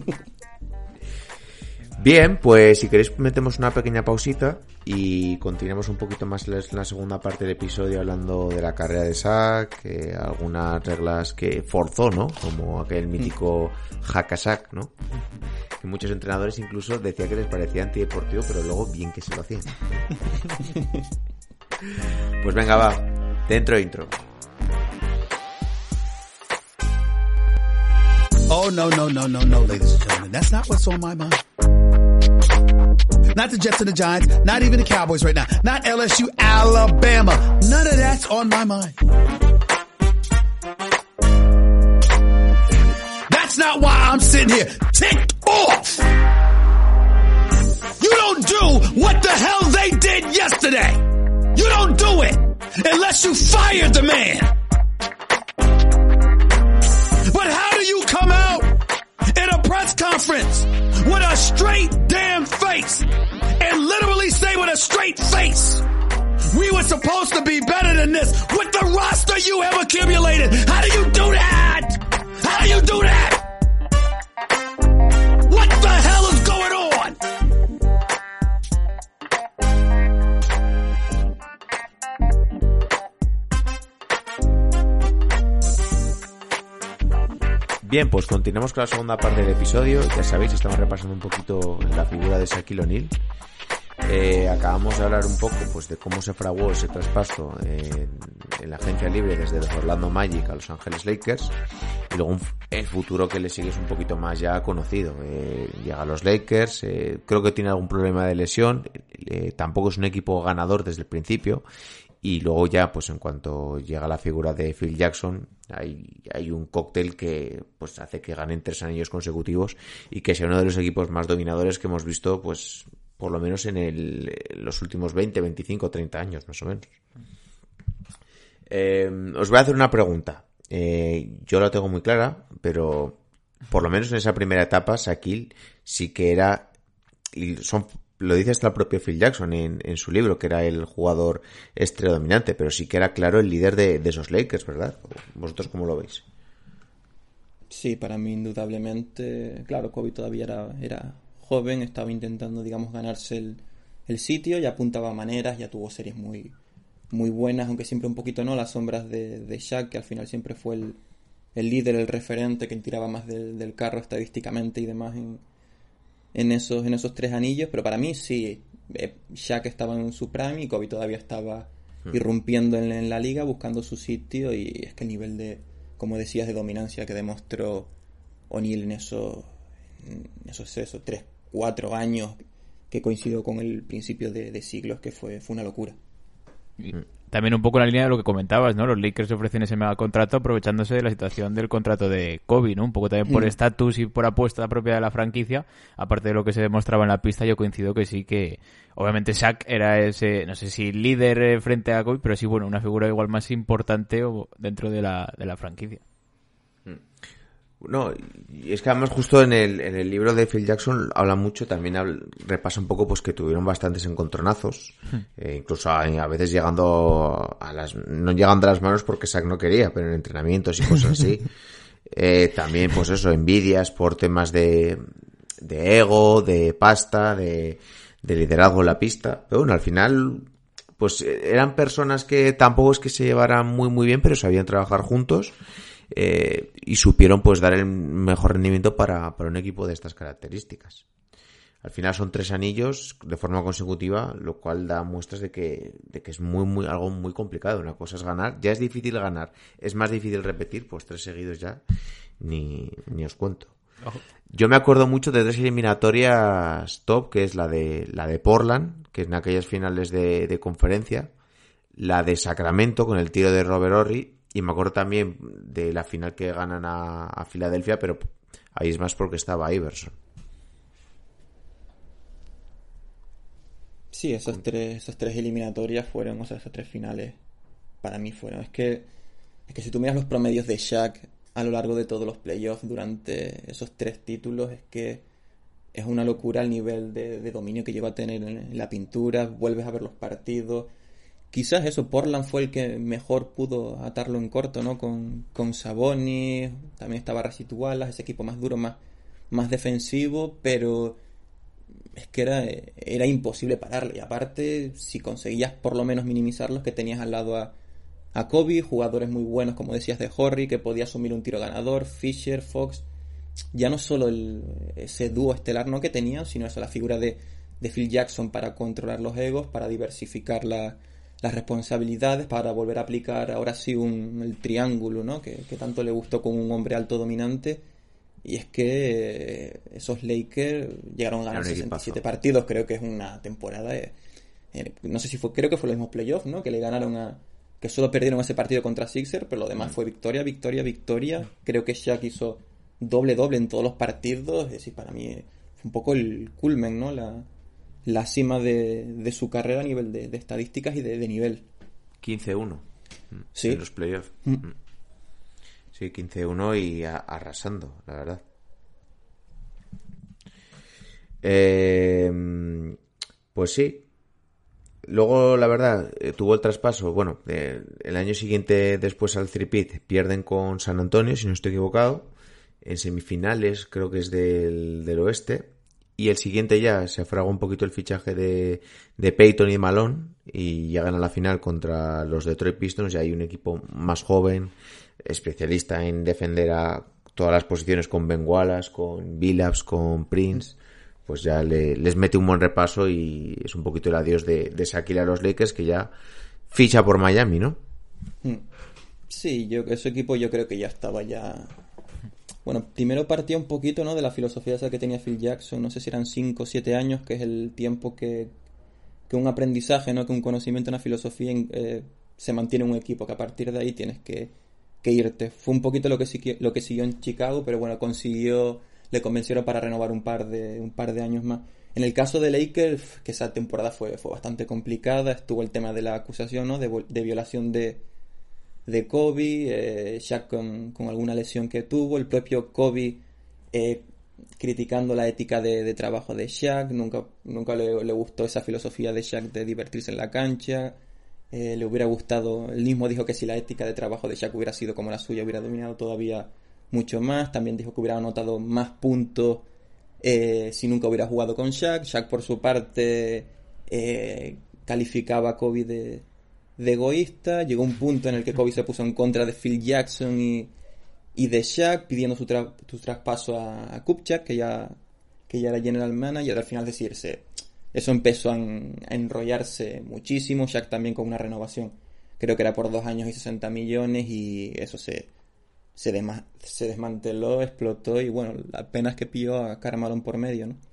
Bien, pues si queréis metemos una pequeña pausita y continuamos un poquito más en la segunda parte del episodio hablando de la carrera de Shaq, algunas reglas que forzó, ¿no? Como aquel mítico hack a Shaq, ¿no? Que muchos entrenadores incluso decían que les parecía antideportivo, pero luego bien que se lo hacían. Pues venga, va, dentro intro. Oh, no, ladies and gentlemen. That's not what's on my mind. Not the Jets and the Giants, not even the Cowboys right now, not LSU, Alabama. None of that's on my mind. That's not why I'm sitting here ticked off. You don't do what the hell they did yesterday. You don't do it unless you fired the man. But how do you come out in a press conference with a straight damn face and literally say with a straight face, we were supposed to be better than this with the roster you have accumulated? How do you do that? How do you do that? What the hell is going on? Bien, pues continuamos con la segunda parte del episodio. Ya sabéis, estamos repasando un poquito la figura de Shaquille O'Neal. Acabamos de hablar un poco pues de cómo se fraguó ese traspaso en la agencia libre desde los Orlando Magic a Los Ángeles Lakers, y luego el futuro que le sigue es un poquito más ya conocido. Llega a los Lakers, creo que tiene algún problema de lesión, tampoco es un equipo ganador desde el principio, y luego ya pues en cuanto llega la figura de Phil Jackson hay un cóctel que pues hace que ganen 3 anillos consecutivos y que sea uno de los equipos más dominadores que hemos visto pues por lo menos en los últimos 20, 25, 30 años más o menos. Os voy a hacer una pregunta. Yo la tengo muy clara, pero por lo menos en esa primera etapa Shaquille sí que era, y lo dice hasta el propio Phil Jackson en su libro, que era el jugador estrella dominante, pero sí que era claro el líder de esos Lakers, ¿verdad? ¿Vosotros cómo lo veis? Sí, para mí indudablemente, claro, Kobe todavía era joven, estaba intentando, digamos, ganarse el sitio, ya apuntaba maneras, ya tuvo series muy, muy buenas, aunque siempre un poquito, ¿no? Las sombras de Shaq, que al final siempre fue el líder, el referente, que tiraba más del carro estadísticamente y demás en esos 3 anillos, pero para mí sí, Shaq estaba en su prime y Kobe todavía estaba irrumpiendo en la liga, buscando su sitio, y es que el nivel de, como decías, de dominancia que demostró O'Neal en esos 3-4 años que coincidió con el principio de siglos, que fue una locura. También un poco en la línea de lo que comentabas, ¿no? Los Lakers ofrecen ese mega contrato aprovechándose de la situación del contrato de Kobe, ¿no? Un poco también por estatus y por apuesta propia de la franquicia, aparte de lo que se demostraba en la pista. Yo coincido que sí, que obviamente Shaq era ese, no sé si líder frente a Kobe, pero sí, bueno, una figura igual más importante dentro de la franquicia. No, y es que además justo en el libro de Phil Jackson habla mucho, también repasa un poco pues que tuvieron bastantes encontronazos, incluso a veces llegando no llegando a las manos porque Shaq no quería, pero en entrenamientos y cosas así. También pues eso, envidias por temas de ego, de pasta, de liderazgo en la pista, pero bueno, al final pues eran personas que tampoco es que se llevaran muy muy bien, pero sabían trabajar juntos. Y supieron pues dar el mejor rendimiento para un equipo de estas características. Al final son 3 anillos de forma consecutiva, lo cual da muestras de que es muy algo muy complicado. Una cosa es ganar, ya es difícil ganar, es más difícil repetir, pues 3 seguidos ya ni os cuento. Yo me acuerdo mucho de 3 eliminatorias top, que es la de Portland, que es en aquellas finales de conferencia, la de Sacramento con el tiro de Robert Horry. Y me acuerdo también de la final que ganan a Filadelfia, pero ahí es más porque estaba Iverson. Sí, esas tres eliminatorias fueron, o sea, esas 3 finales para mí fueron. Es que si tú miras los promedios de Shaq a lo largo de todos los playoffs durante esos 3 títulos es que es una locura el nivel de dominio que llegó a tener en la pintura. Vuelves a ver los partidos. Quizás eso, Portland fue el que mejor pudo atarlo en corto, ¿no? Con Sabonis, también estaba Rasheed Wallace, ese equipo más duro, más defensivo, pero es que era imposible pararlo. Y aparte, si conseguías por lo menos minimizarlos, que tenías al lado a Kobe, jugadores muy buenos, como decías, de Horry, que podía asumir un tiro ganador, Fisher, Fox, ya no solo ese dúo estelar, ¿no?, que tenían, sino eso, la figura de Phil Jackson para controlar los egos, para diversificar las responsabilidades, para volver a aplicar ahora sí el triángulo, ¿no?, que tanto le gustó con un hombre alto dominante. Y es que esos Lakers llegaron a ganar 67 partidos, creo que es una temporada, no sé si fue, creo que fue los mismos playoffs, ¿no?, que le ganaron que solo perdieron ese partido contra Sixers, pero lo demás fue victoria. Creo que Shaq hizo doble en todos los partidos. Es decir, para mí fue un poco el culmen, ¿no?, la cima de su carrera a nivel de estadísticas y de nivel. 15-1 ¿sí?, en los playoffs. Sí, 15-1 y arrasando, la verdad. Pues sí. Luego, la verdad, tuvo el traspaso. Bueno, el año siguiente, después al three-peat, pierden con San Antonio, si no estoy equivocado. En semifinales, creo que es del oeste. Y el siguiente ya se afragó un poquito el fichaje de Peyton y Malone. Y llegan a la final contra los Detroit Pistons. Y hay un equipo más joven, especialista en defender a todas las posiciones, con Ben Wallace, con Billups, con Prince. Pues ya les mete un buen repaso y es un poquito el adiós de Shaquille a los Lakers, que ya ficha por Miami, ¿no? Sí, ese equipo yo creo que ya estaba ya... Bueno, primero partía un poquito, ¿no?, de la filosofía esa que tenía Phil Jackson. No sé si eran 5 o 7 años, que es el tiempo que un aprendizaje, ¿no?, que un conocimiento, una filosofía se mantiene en un equipo, que a partir de ahí tienes que irte. Fue un poquito lo que siguió en Chicago, pero bueno, le convencieron para renovar un par de años más. En el caso de Lakers, que esa temporada fue bastante complicada, estuvo el tema de la acusación, ¿no?, de violación de Kobe, Shaq con alguna lesión que tuvo, el propio Kobe criticando la ética de trabajo de Shaq. Nunca le gustó esa filosofía de Shaq de divertirse en la cancha. Le hubiera gustado, él mismo dijo que si la ética de trabajo de Shaq hubiera sido como la suya, hubiera dominado todavía mucho más. También dijo que hubiera anotado más puntos si nunca hubiera jugado con Shaq. Shaq, por su parte, calificaba a Kobe de egoísta. Llegó un punto en el que Kobe se puso en contra de Phil Jackson y de Shaq, pidiendo su traspaso a Kupchak, que ya era general manager. Al final eso empezó a enrollarse muchísimo. Shaq también con una renovación, creo que era por 2 años y 60 millones, y eso se desmanteló, explotó, y bueno, la pena es que pilló a Karl Malone por medio, ¿no?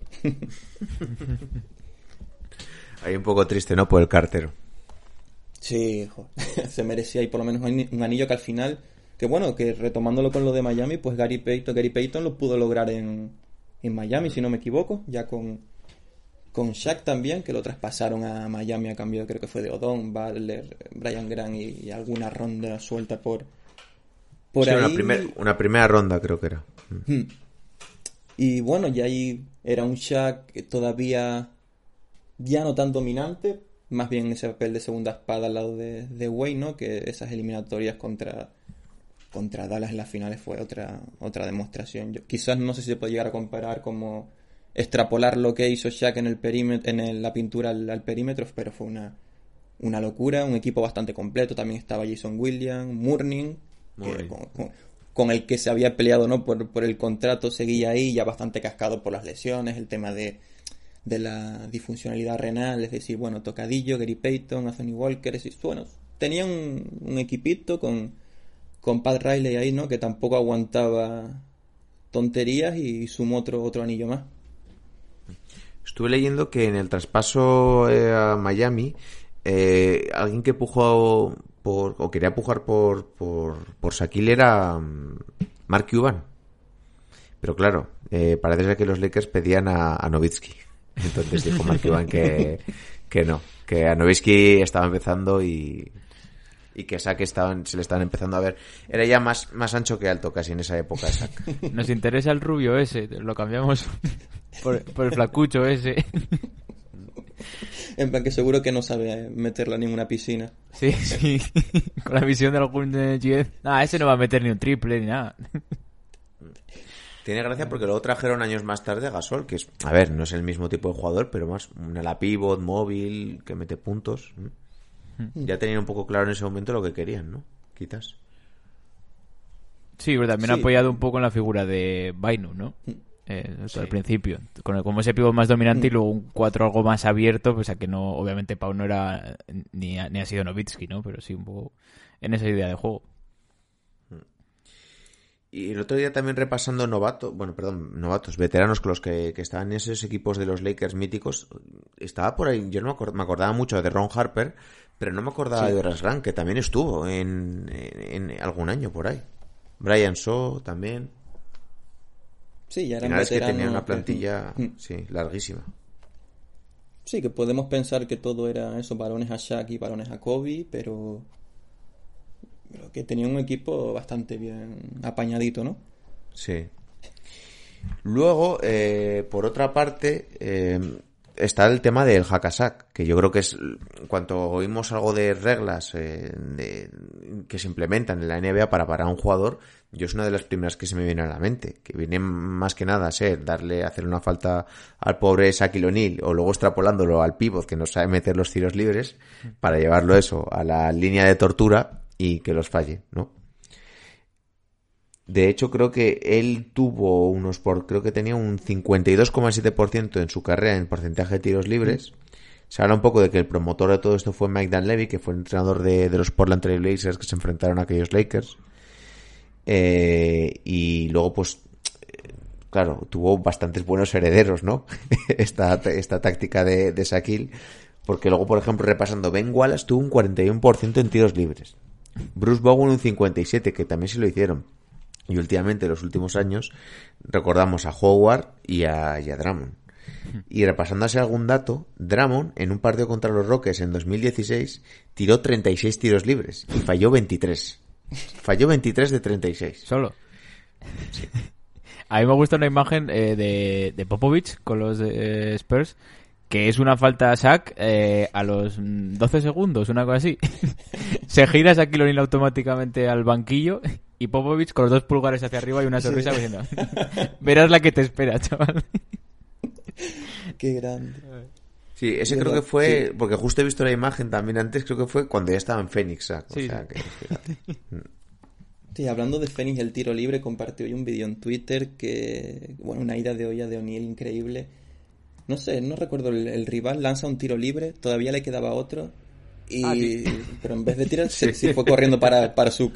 Ahí un poco triste, ¿no?, por el cartero. Sí, se merecía ahí por lo menos un anillo, que al final, que bueno, que retomándolo con lo de Miami, pues Gary Payton lo pudo lograr en Miami, si no me equivoco, ya con Shaq también, que lo traspasaron a Miami a cambio, creo que fue de Odom, Butler, Brian Grant y alguna ronda suelta por sí, ahí. Una primera ronda creo que era. Y bueno, ya ahí era un Shaq que todavía ya no tan dominante, más bien ese papel de segunda espada al lado de Wade, ¿no?, que esas eliminatorias contra Dallas en las finales fue otra demostración. Quizás no sé si se puede llegar a comparar, como extrapolar lo que hizo Shaq en el perímetro, la pintura al perímetro, pero fue una locura. Un equipo bastante completo. También estaba Jason Williams, Mourning, con el que se había peleado, ¿no?, por el contrato, seguía ahí, ya bastante cascado por las lesiones, el tema de la disfuncionalidad renal, es decir, bueno, tocadillo, Gary Payton, Anthony Walker, bueno, tenían un equipito con Pat Riley ahí, ¿no?, que tampoco aguantaba tonterías, y sumó otro anillo más. Estuve leyendo que en el traspaso a Miami, alguien que pujó o quería pujar por Shaquille era Mark Cuban, pero claro, parece ser que los Lakers pedían a Nowitzki. Entonces dijo Mark Cuban que no, que a Nowitzki estaba empezando y y que Shaq se le estaban empezando a ver. Era ya más ancho que alto casi en esa época, Shaq. Nos interesa el rubio ese, lo cambiamos por el flacucho ese. En plan que seguro que no sabe meterla en ninguna piscina. Sí, con la visión de algún GF. Ese no va a meter ni un triple ni nada. Tiene gracia porque luego trajeron años más tarde a Gasol, que es, a ver, no es el mismo tipo de jugador, pero más un ala pivot, móvil, que mete puntos. Ya tenían un poco claro en ese momento lo que querían, ¿no? Quizás. Sí, pero también ha apoyado un poco en la figura de Bynum, ¿no? Al principio, como ese pivot más dominante y luego un 4 algo más abierto, pues a que no, obviamente Pau no era ni ha sido Nowitzki, ¿no? Pero sí un poco en esa idea de juego. Y el otro día también repasando novatos, veteranos con los que estaban en esos equipos de los Lakers míticos, estaba por ahí, yo no me acordaba mucho de Ron Harper, pero no me acordaba de Horace Grant, que también estuvo en algún año por ahí. Brian Shaw también. Sí, ya eran veteranos. Que veteranos. tenía una plantilla, sí, larguísima. Sí, que podemos pensar que todo era eso, varones a Shaq y varones a Kobe, pero que tenía un equipo bastante bien apañadito, ¿no? Sí. Luego, por otra parte, está el tema del hack a Shaq, que yo creo que es, en cuanto oímos algo de reglas que se implementan en la NBA para parar a un jugador, yo es una de las primeras que se me viene a la mente, que viene más que nada a ser hacer una falta al pobre Shaquille O'Neal, o luego extrapolándolo al pívot que no sabe meter los tiros libres, para llevarlo eso a la línea de tortura y que los falle, ¿no? De hecho, creo que él tuvo creo que tenía un 52,7% en su carrera en porcentaje de tiros libres. Se habla un poco de que el promotor de todo esto fue Mike Dunleavy, que fue el entrenador de los Portland Trail Blazers que se enfrentaron a aquellos Lakers. Y luego, pues, claro, tuvo bastantes buenos herederos, ¿no? esta táctica de Shaquille. Porque luego, por ejemplo, repasando, Ben Wallace tuvo un 41% en tiros libres. Bruce Bowen un 57%, que también se lo hicieron. Y últimamente, en los últimos años, recordamos a Howard y a Drummond. Y repasando así algún dato, Drummond, en un partido contra los Rockets en 2016, tiró 36 tiros libres y falló 23. Falló 23 de 36. ¿Solo? Sí. A mí me gusta una imagen de Popovich con los Spurs, que es una falta a Shaq a los 12 segundos, una cosa así. Se gira Shaquille O'Neal automáticamente al banquillo y Popovich con los 2 pulgares hacia arriba y una sonrisa diciendo: verás la que te espera, chaval. Qué grande. Sí, ese creo que fue, porque justo he visto la imagen también antes, creo que fue cuando ya estaba en Phoenix, Shaq. O sea, que, sí, hablando de Phoenix, el tiro libre, compartí hoy un vídeo en Twitter que, bueno, una ida de olla de O'Neal increíble. No sé, no recuerdo, el rival lanza un tiro libre, todavía le quedaba otro, pero en vez de tirar, sí fue corriendo para su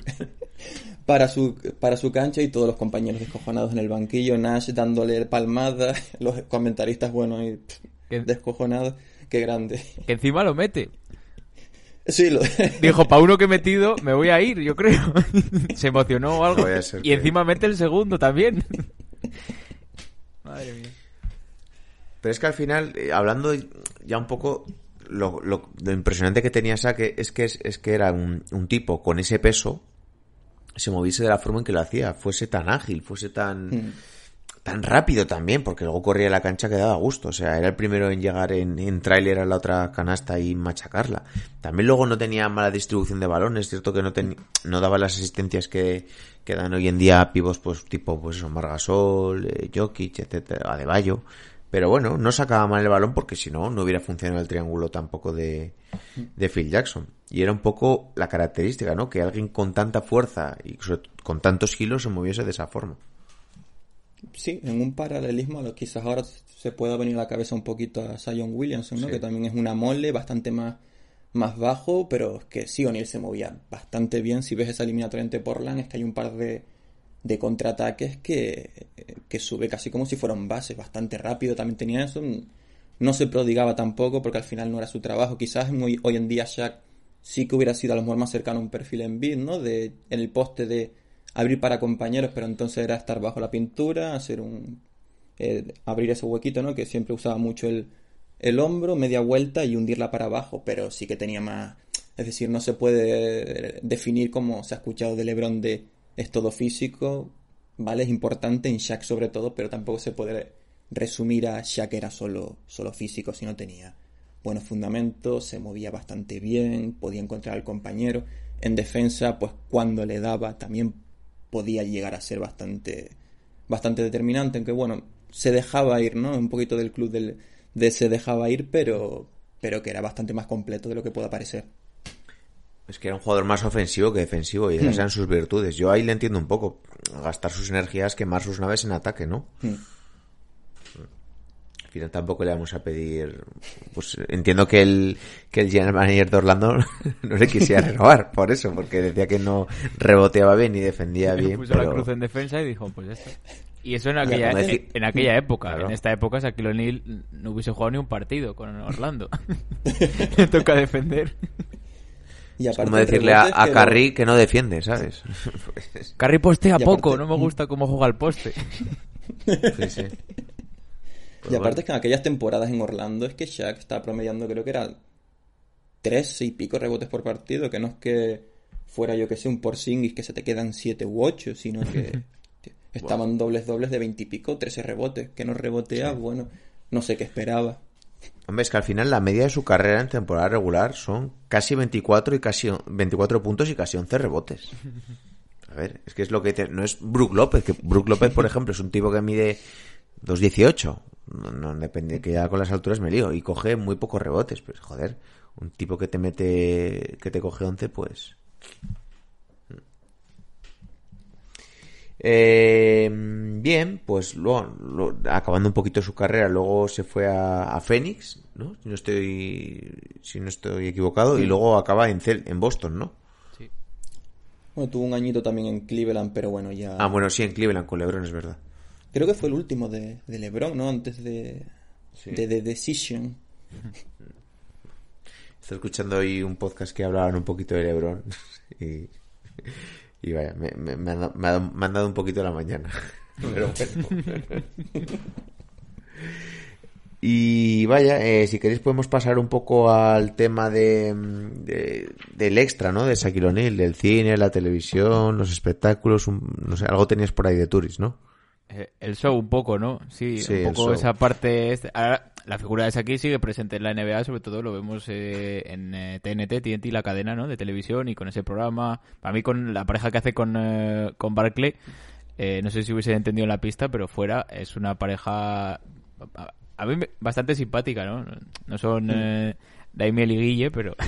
cancha, y todos los compañeros descojonados en el banquillo, Nash dándole palmadas, los comentaristas, bueno, y descojonados. Qué grande. Que encima lo mete. Sí, dijo, pa' uno que he metido, me voy a ir, yo creo. Se emocionó o algo. Y encima mete el segundo también. Madre mía. Pero es que al final, hablando ya un poco, lo impresionante que tenía Shaq es que era un tipo con ese peso, se moviese de la forma en que lo hacía, fuese tan ágil, fuese tan rápido también, porque luego corría la cancha que daba gusto. O sea, era el primero en llegar en tráiler a la otra canasta y machacarla. También luego no tenía mala distribución de balones, cierto que no daba las asistencias que dan hoy en día pivots, pues tipo, pues eso, Marc Gasol, Jokic, etcétera, Adebayo. Pero bueno, no sacaba mal el balón porque si no hubiera funcionado el triángulo tampoco de Phil Jackson. Y era un poco la característica, ¿no? Que alguien con tanta fuerza y con tantos kilos se moviese de esa forma. Sí, en un paralelismo a lo que quizás ahora se pueda venir a la cabeza un poquito a Zion Williamson, ¿no? Sí. Que también es una mole bastante más bajo, pero que sí, O'Neal se movía bastante bien. Si ves esa eliminatoria entre Portland, es que hay un par de contraataques que sube casi como si fueran bases, bastante rápido. También tenía eso, no se prodigaba tampoco porque al final no era su trabajo. Quizás hoy en día Shaq sí que hubiera sido a lo mejor más cercano a un perfil en bid, ¿no? En el poste de abrir para compañeros, pero entonces era estar bajo la pintura, hacer abrir ese huequito, ¿no? Que siempre usaba mucho el hombro, media vuelta y hundirla para abajo, pero sí que tenía más Es decir, no se puede definir como se ha escuchado de LeBron de es todo físico, ¿vale? Es importante en Shaq sobre todo, pero tampoco se puede resumir a Shaq era solo físico, si no tenía buenos fundamentos, se movía bastante bien, podía encontrar al compañero. En defensa, pues cuando le daba también podía llegar a ser bastante determinante, aunque bueno, se dejaba ir, ¿no? Un poquito del club de se dejaba ir, pero que era bastante más completo de lo que pueda parecer. Es que era un jugador más ofensivo que defensivo y esas eran sus virtudes. Yo ahí le entiendo un poco. Gastar sus energías, quemar sus naves en ataque, ¿no? Al final tampoco le vamos a pedir... Pues entiendo que el general manager de Orlando no le quisiera renovar por eso, porque decía que no reboteaba bien ni defendía bien. Puso la cruz en defensa y dijo, pues ya está. Y eso en aquella época. Claro. En esta época Shaquille O'Neal no hubiese jugado ni un partido con Orlando. Le toca defender. Y es como decirle a Curry que no defiende, ¿sabes? Pues... Curry postea poco, no me gusta cómo juega al poste. Sí. Y aparte es que en aquellas temporadas en Orlando es que Shaq estaba promediando, creo que era 3 y pico rebotes por partido, que no es que fuera, yo que sé, un Porzingis que se te quedan 7 u 8, sino que estaban dobles de 20 y pico, 13 rebotes, que no rebotea, bueno, no sé qué esperaba. Hombre, es que al final la media de su carrera en temporada regular son casi 24 puntos y casi 11 rebotes. A ver, es que es lo que no es Brook López, que Brook López, por ejemplo, es un tipo que mide 2.18. No depende, que ya con las alturas me lío y coge muy pocos rebotes, pues joder, un tipo que te coge 11, pues bien, pues luego, acabando un poquito su carrera, luego se fue a Phoenix, ¿no? Si no estoy equivocado, y luego acaba en Boston, ¿no? Sí. Bueno, tuvo un añito también en Cleveland, pero bueno, ya... Bueno, sí, en Cleveland con LeBron, es verdad. Creo que fue el último de LeBron, ¿no? Antes de The Decision. Estoy escuchando hoy un podcast que hablaban un poquito de LeBron y vaya, me han dado un poquito la mañana. Pero bueno. Y vaya, si queréis podemos pasar un poco al tema del extra, ¿no? De Shaquille O'Neal, del cine, la televisión, los espectáculos, no sé, algo tenías por ahí de Turis, ¿no? El show un poco, ¿no? Sí, un poco esa parte... Ahora, la figura de Shaquille sigue presente en la NBA, sobre todo lo vemos en TNT, la cadena, ¿no? De televisión, y con ese programa. Para mí, con la pareja que hace con Barkley, no sé si hubiese entendido en la pista, pero fuera es una pareja a mí bastante simpática, ¿no? No son Daimiel y Guille, pero...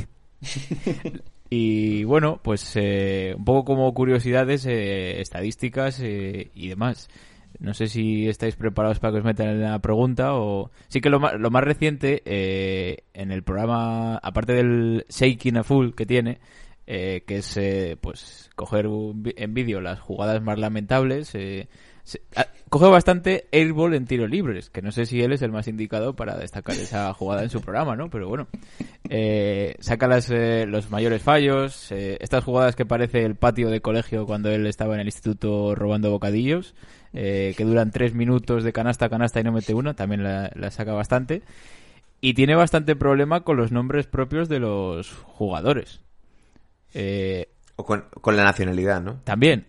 Y bueno, pues un poco como curiosidades, estadísticas y demás. No sé si estáis preparados para que os metan en la pregunta o... Sí que lo más reciente en el programa, aparte del Shaking a Fool que tiene, que es pues coger en vídeo las jugadas más lamentables, coge bastante airball en tiros libres, que no sé si él es el más indicado para destacar esa jugada en su programa, ¿no? Pero bueno, saca los mayores fallos, estas jugadas que parece el patio de colegio cuando él estaba en el instituto robando bocadillos, que duran 3 minutos de canasta a canasta y no mete una, también la saca bastante. Y tiene bastante problema con los nombres propios de los jugadores. O con la nacionalidad, ¿no? También.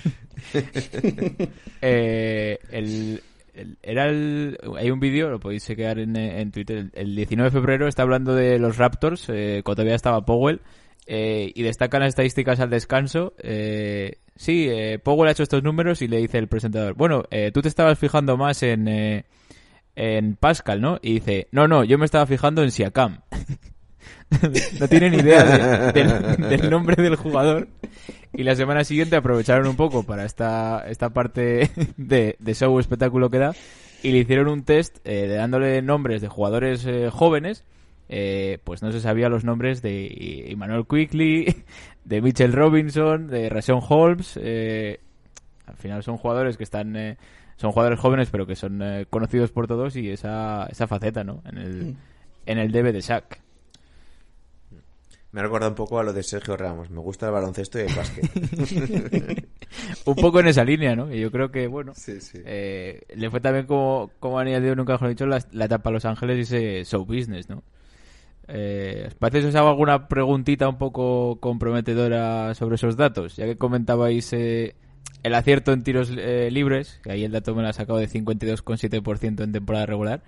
Hay un vídeo, lo podéis chequear en Twitter, el 19 de febrero está hablando de los Raptors, cuando todavía estaba Powell, y destacan las estadísticas al descanso. Powell ha hecho estos números y le dice el presentador, bueno, tú te estabas fijando más en Pascal, ¿no? Y dice, no, yo me estaba fijando en Siakam. No tienen idea del nombre del jugador. Y la semana siguiente aprovecharon un poco para esta parte de show, espectáculo que da, y le hicieron un test dándole nombres de jugadores jóvenes. Pues no se sabía los nombres de Emmanuel Quickley, de Mitchell Robinson, de Rashawn Holmes. Al final son jugadores que son jugadores jóvenes, pero que son conocidos por todos, y esa faceta, ¿no? En el DB de Shaq. Me ha recordado un poco a lo de Sergio Ramos. Me gusta el baloncesto y el básquet. Un poco en esa línea, ¿no? Y yo creo que, bueno, sí. Le fue también como a Daniel Dio, nunca mejor dicho, la etapa a Los Ángeles y ese show business, ¿no? ¿Os parece si os hago alguna preguntita un poco comprometedora sobre esos datos? Ya que comentabais el acierto en tiros libres, que ahí el dato me lo ha sacado de 52,7% en temporada regular.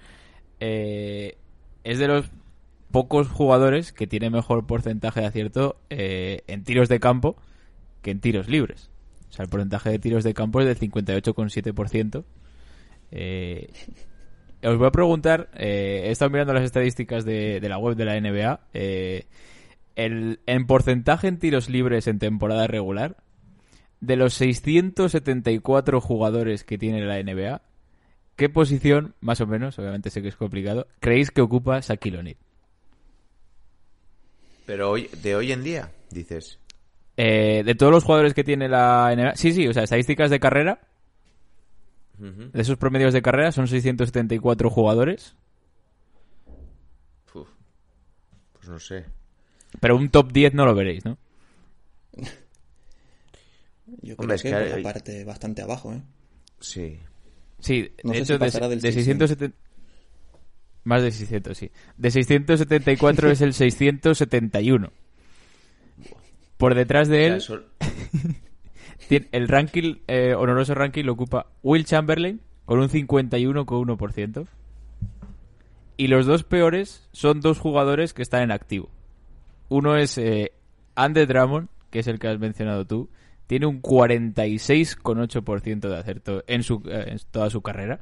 Es de los pocos jugadores que tiene mejor porcentaje de acierto en tiros de campo que en tiros libres. O sea, el porcentaje de tiros de campo es del 58,7%. Os voy a preguntar, he estado mirando las estadísticas de la web de la NBA. En porcentaje en tiros libres en temporada regular, de los 674 jugadores que tiene la NBA, ¿qué posición, más o menos, obviamente sé que es complicado, creéis que ocupa Shaquille O'Neal? Pero de hoy en día, dices. De todos los jugadores que tiene la NBA, sí, o sea, estadísticas de carrera. Uh-huh. De esos promedios de carrera son 674 jugadores. Uf, pues no sé. Pero un top 10 no lo veréis, ¿no? Yo creo que por la parte bastante abajo, ¿eh? Sí. Sí, no de sé hecho, si pasará del de 670... Más de 600, sí. De 674 es el 671. Por detrás de él... El ranking, honoroso ranking lo ocupa Will Chamberlain con un 51,1%. Y los dos peores son dos jugadores que están en activo. Uno es Andre Drummond, que es el que has mencionado tú. Tiene un 46,8% de acierto en toda su carrera.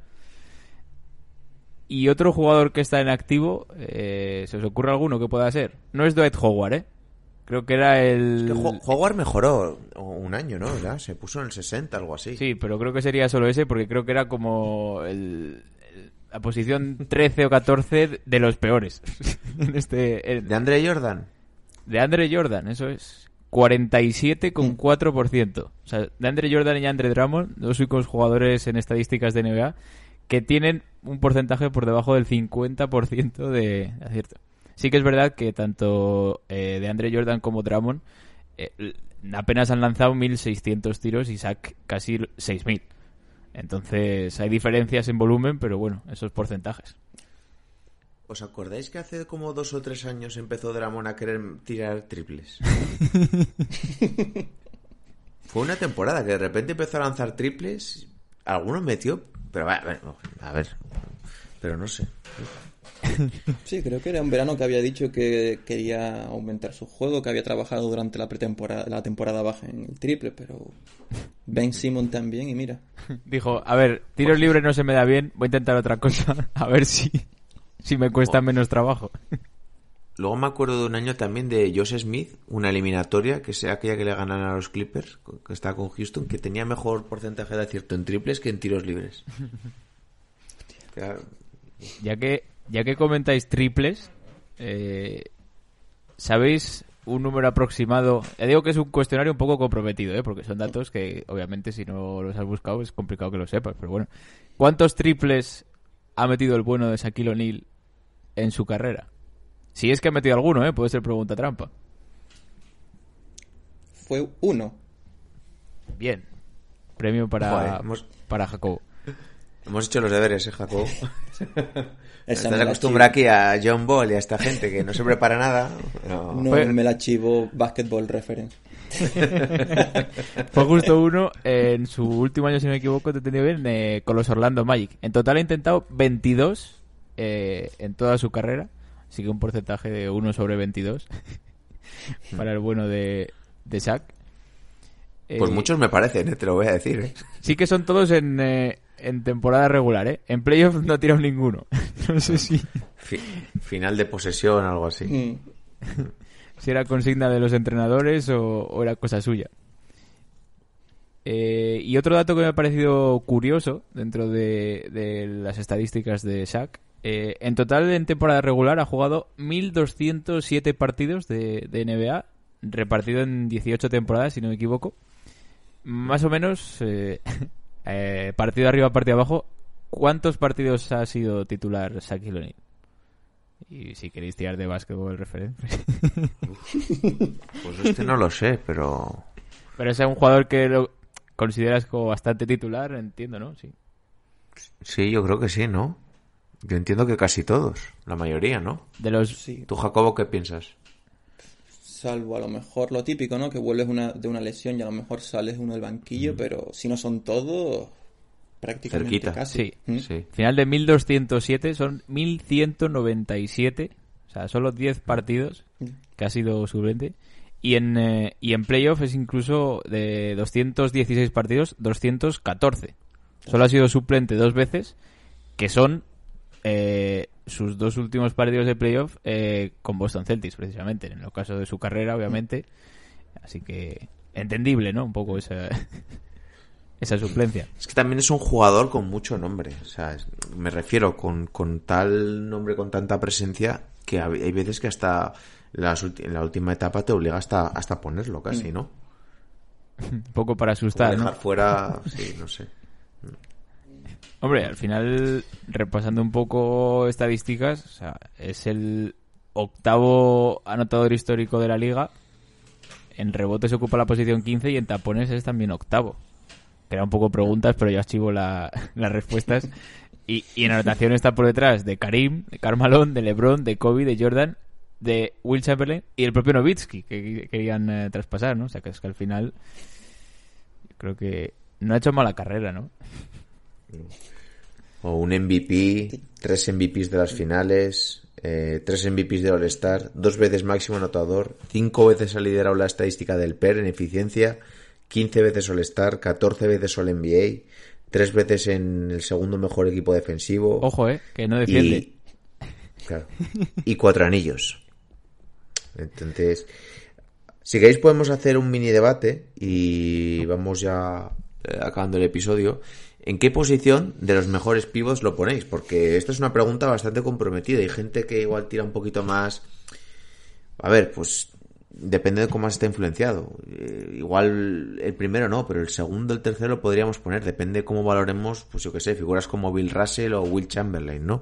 Y otro jugador que está en activo, ¿se os ocurre alguno que pueda ser? No es Dwight Howard, ¿eh? Creo que era el... Es que Howard mejoró un año, ¿no? Ya se puso en el 60, algo así. Sí, pero creo que sería solo ese, porque creo que era como la posición 13 o 14 de los peores. ¿De Andre Jordan? De Andre Jordan, eso es. 47,4%. O sea, de Andre Jordan y Andre Drummond, dos únicos jugadores en estadísticas de NBA que tienen un porcentaje por debajo del 50% de acierto. Sí que es verdad que tanto de Andre Jordan como Drummond apenas han lanzado 1.600 tiros y Shaq casi 6.000. Entonces hay diferencias en volumen, pero bueno, esos porcentajes. ¿Os acordáis que hace como 2 o 3 años empezó Drummond a querer tirar triples? Fue una temporada que de repente empezó a lanzar triples. Algunos metió, pero a ver, pero no sé. Sí, creo que era un verano que había dicho que quería aumentar su juego, que había trabajado durante la temporada baja en el triple, pero Ben Simmons también, y mira. Dijo, a ver, tiros libres no se me da bien, voy a intentar otra cosa, a ver si me cuesta menos trabajo. Luego me acuerdo de un año también de Josh Smith, una eliminatoria, que sea aquella que le ganan a los Clippers, que estaba con Houston, que tenía mejor porcentaje de acierto en triples que en tiros libres. Claro. Ya que comentáis triples, ¿sabéis un número aproximado? Digo que es un cuestionario un poco comprometido, porque son datos que obviamente si no los has buscado es complicado que lo sepas, pero bueno. ¿Cuántos triples ha metido el bueno de Shaquille O'Neal en su carrera? Si es que ha metido alguno, puede ser pregunta trampa. Fue 1. Bien. Premio para Jacobo. Hemos hecho los deberes, Jacobo. Estás acostumbrado aquí a John Ball y a esta gente que no se prepara nada. No me la chivo Basketball Reference. Fue justo uno en su último año, si no me equivoco, te he entendido bien, con los Orlando Magic. En total ha intentado 22 en toda su carrera. Así que un porcentaje de 1 sobre 22 para el bueno de Shaq. Pues muchos me parecen, te lo voy a decir. Sí que son todos en temporada regular, En playoff no ha tirado ninguno. No sé si... Final de posesión, algo así. Si era consigna de los entrenadores o era cosa suya. Y otro dato que me ha parecido curioso dentro de las estadísticas de Shaq. En total en temporada regular ha jugado 1.207 partidos de NBA, repartido en 18 temporadas, si no me equivoco. Más o menos... partido arriba, partido abajo, ¿cuántos partidos ha sido titular Shaquille O'Neal? Y si queréis tirar de básquetbol referencia. Pues este no lo sé, pero... Pero es un jugador que lo consideras como bastante titular, entiendo, ¿no? Sí. Sí, yo creo que sí, ¿no? Yo entiendo que casi todos, la mayoría, ¿no? De los... Sí. ¿Tú, Jacobo, qué piensas? Salvo a lo mejor lo típico, ¿no? Que vuelves de una lesión y a lo mejor sales uno del banquillo, pero si no son todos, prácticamente Cerquita. casi. Sí. Sí. Final de 1207 son 1197, o sea, solo 10 partidos que ha sido suplente. Y en playoff es incluso de 216 partidos, 214. Solo ha sido suplente 2 veces, que son sus 2 últimos partidos de playoff con Boston Celtics, precisamente, en el caso de su carrera, obviamente. Así que entendible, ¿no? Un poco esa suplencia. Es que también es un jugador con mucho nombre. O sea, me refiero con tal nombre, con tanta presencia, que hay veces que hasta en la última etapa te obliga hasta ponerlo casi, ¿no? Un poco para asustar, Como dejar ¿no? fuera, sí, no sé. Hombre, al final, repasando un poco estadísticas, o sea, es el 8º anotador histórico de la liga. En rebotes ocupa la posición 15 y en tapones es también 8º. Que era un poco preguntas, pero yo archivo las respuestas. Y en anotación está por detrás de Karim, de Karl Malone, de LeBron, de Kobe, de Jordan, de Will Chamberlain y el propio Nowitzki, que querían traspasar, ¿no? O sea, que es que al final yo creo que no ha hecho mala carrera, ¿no? O un MVP, 3 MVPs de las finales, 3 MVPs de All-Star, 2 veces máximo anotador, 5 veces ha liderado la estadística del PER en eficiencia, 15 veces All-Star, 14 veces All-NBA, 3 veces en el segundo mejor equipo defensivo. Ojo, que no defiende. Y 4 anillos. Entonces, si queréis podemos hacer un mini debate y vamos ya acabando el episodio. ¿En qué posición de los mejores pivots lo ponéis? Porque esta es una pregunta bastante comprometida. Hay gente que igual tira un poquito más... A ver, pues depende de cómo esté influenciado. Igual el primero no, pero el segundo, el tercero lo podríamos poner. Depende de cómo valoremos, pues yo qué sé, figuras como Bill Russell o Will Chamberlain, ¿no?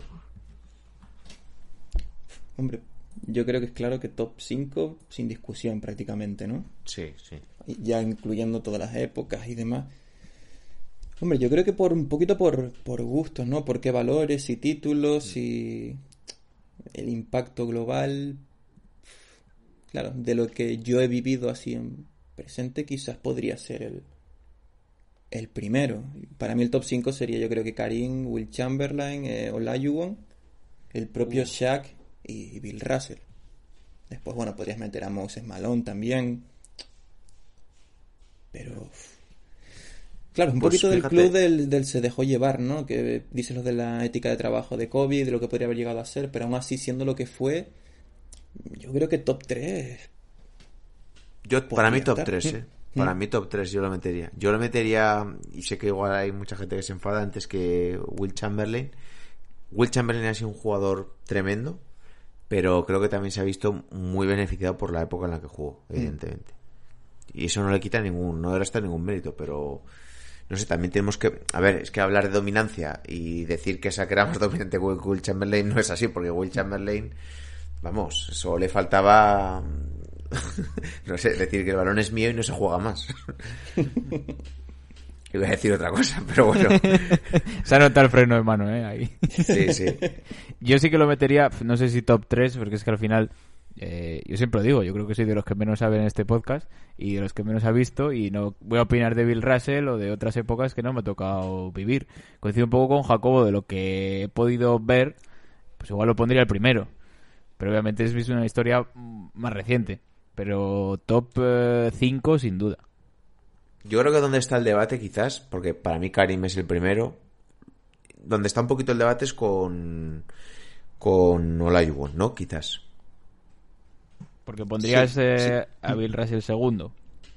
Hombre, yo creo que es claro que top 5 sin discusión prácticamente, ¿no? Sí, sí. Ya incluyendo todas las épocas y demás. Hombre, yo creo que un poquito por gustos, ¿no? Por qué valores y títulos y el impacto global. Claro, de lo que yo he vivido así en presente, quizás podría ser el primero. Para mí el top 5 sería, yo creo que Karim, Will Chamberlain, Olajuwon, el propio Shaq y Bill Russell. Después, bueno, podrías meter a Moses Malone también. Pero... Claro, un poquito del club del se dejó llevar, ¿no? Que dice lo de la ética de trabajo de Kobe, de lo que podría haber llegado a ser, pero aún así, siendo lo que fue, yo creo que top 3. Para mí top 3, ¿eh? Para mí top 3 yo lo metería. Yo lo metería, y sé que igual hay mucha gente que se enfada, antes que Will Chamberlain. Will Chamberlain ha sido un jugador tremendo, pero creo que también se ha visto muy beneficiado por la época en la que jugó, evidentemente. Y eso no le quita no le resta ningún mérito, pero... No sé, también tenemos que... A ver, es que hablar de dominancia y decir que Shaq era más dominante que Will Chamberlain no es así, porque Will Chamberlain, vamos, eso le faltaba... no sé, decir que el balón es mío y no se juega más. Iba a decir otra cosa, pero bueno. Se ha notado el freno de mano, ahí. Sí, sí. Yo sí que lo metería, no sé si top 3, porque es que al final... yo siempre lo digo, yo creo que soy de los que menos saben en este podcast y de los que menos ha visto, y no voy a opinar de Bill Russell o de otras épocas que no me ha tocado vivir. Coincido un poco con Jacobo, de lo que he podido ver, pues igual lo pondría el primero, pero obviamente es una historia más reciente, pero top 5 sin duda. Yo creo que donde está el debate quizás, porque para mí Karim es el primero, donde está un poquito el debate es con Olajuwon, ¿no? Quizás. Porque pondrías sí. a Bill Russell segundo.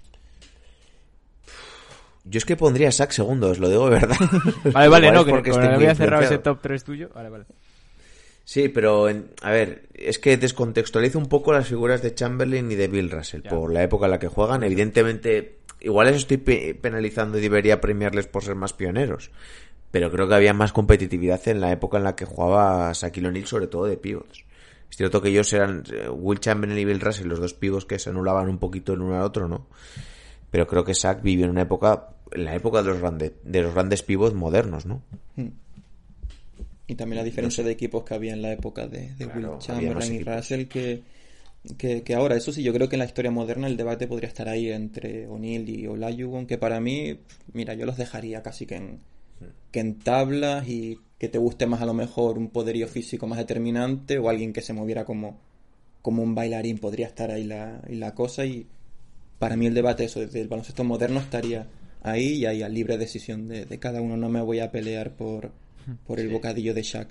Yo es que pondría a Shaq segundo, os lo digo de verdad. Vale, no, que porque había cerrado ese top 3 tuyo. Vale. Sí, pero a ver, es que descontextualizo un poco las figuras de Chamberlain y de Bill Russell por la época en la que juegan. Evidentemente, igual les estoy penalizando y debería premiarles por ser más pioneros, pero creo que había más competitividad en la época en la que jugaba Shaquille O'Neal, sobre todo de pivots. Es cierto que ellos eran Will Chamberlain y Bill Russell, los dos pivots que se anulaban un poquito el uno al otro, ¿no? Pero creo que Shaq vivió en la época de los grandes pivots modernos, ¿no? Y también la diferencia de equipos que había en la época de Claro, Will había Chamberlain más y equipos. Russell que ahora, eso sí, yo creo que en la historia moderna el debate podría estar ahí entre O'Neal y Olajuwon, que para mí, mira, yo los dejaría casi que en tablas, y que te guste más a lo mejor un poderío físico más determinante o alguien que se moviera como un bailarín, podría estar ahí la cosa. Y para mí el debate eso del baloncesto moderno estaría ahí, y ahí a libre decisión de cada uno. No me voy a pelear por el bocadillo de Shaq.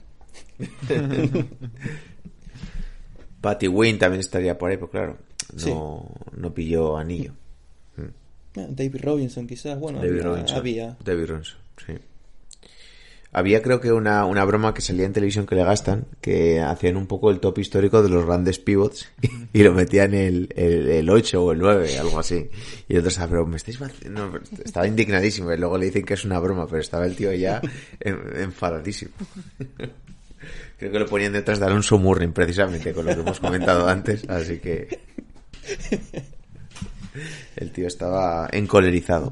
Patty Wynn también estaría por ahí, pero claro, Sí. no pilló anillo. David Robinson quizás, bueno, David Robinson. había. David Robinson, sí. Había, creo que una broma que salía en televisión que le gastan, que hacían un poco el top histórico de los grandes pivots y lo metían el 8 o el 9, algo así. Y el otro estaba, pero me estáis no, estaba indignadísimo, y luego le dicen que es una broma, pero estaba el tío ya enfadadísimo. Creo que lo ponían detrás de Alonso Mourning, precisamente, con lo que hemos comentado antes, así que el tío estaba encolerizado.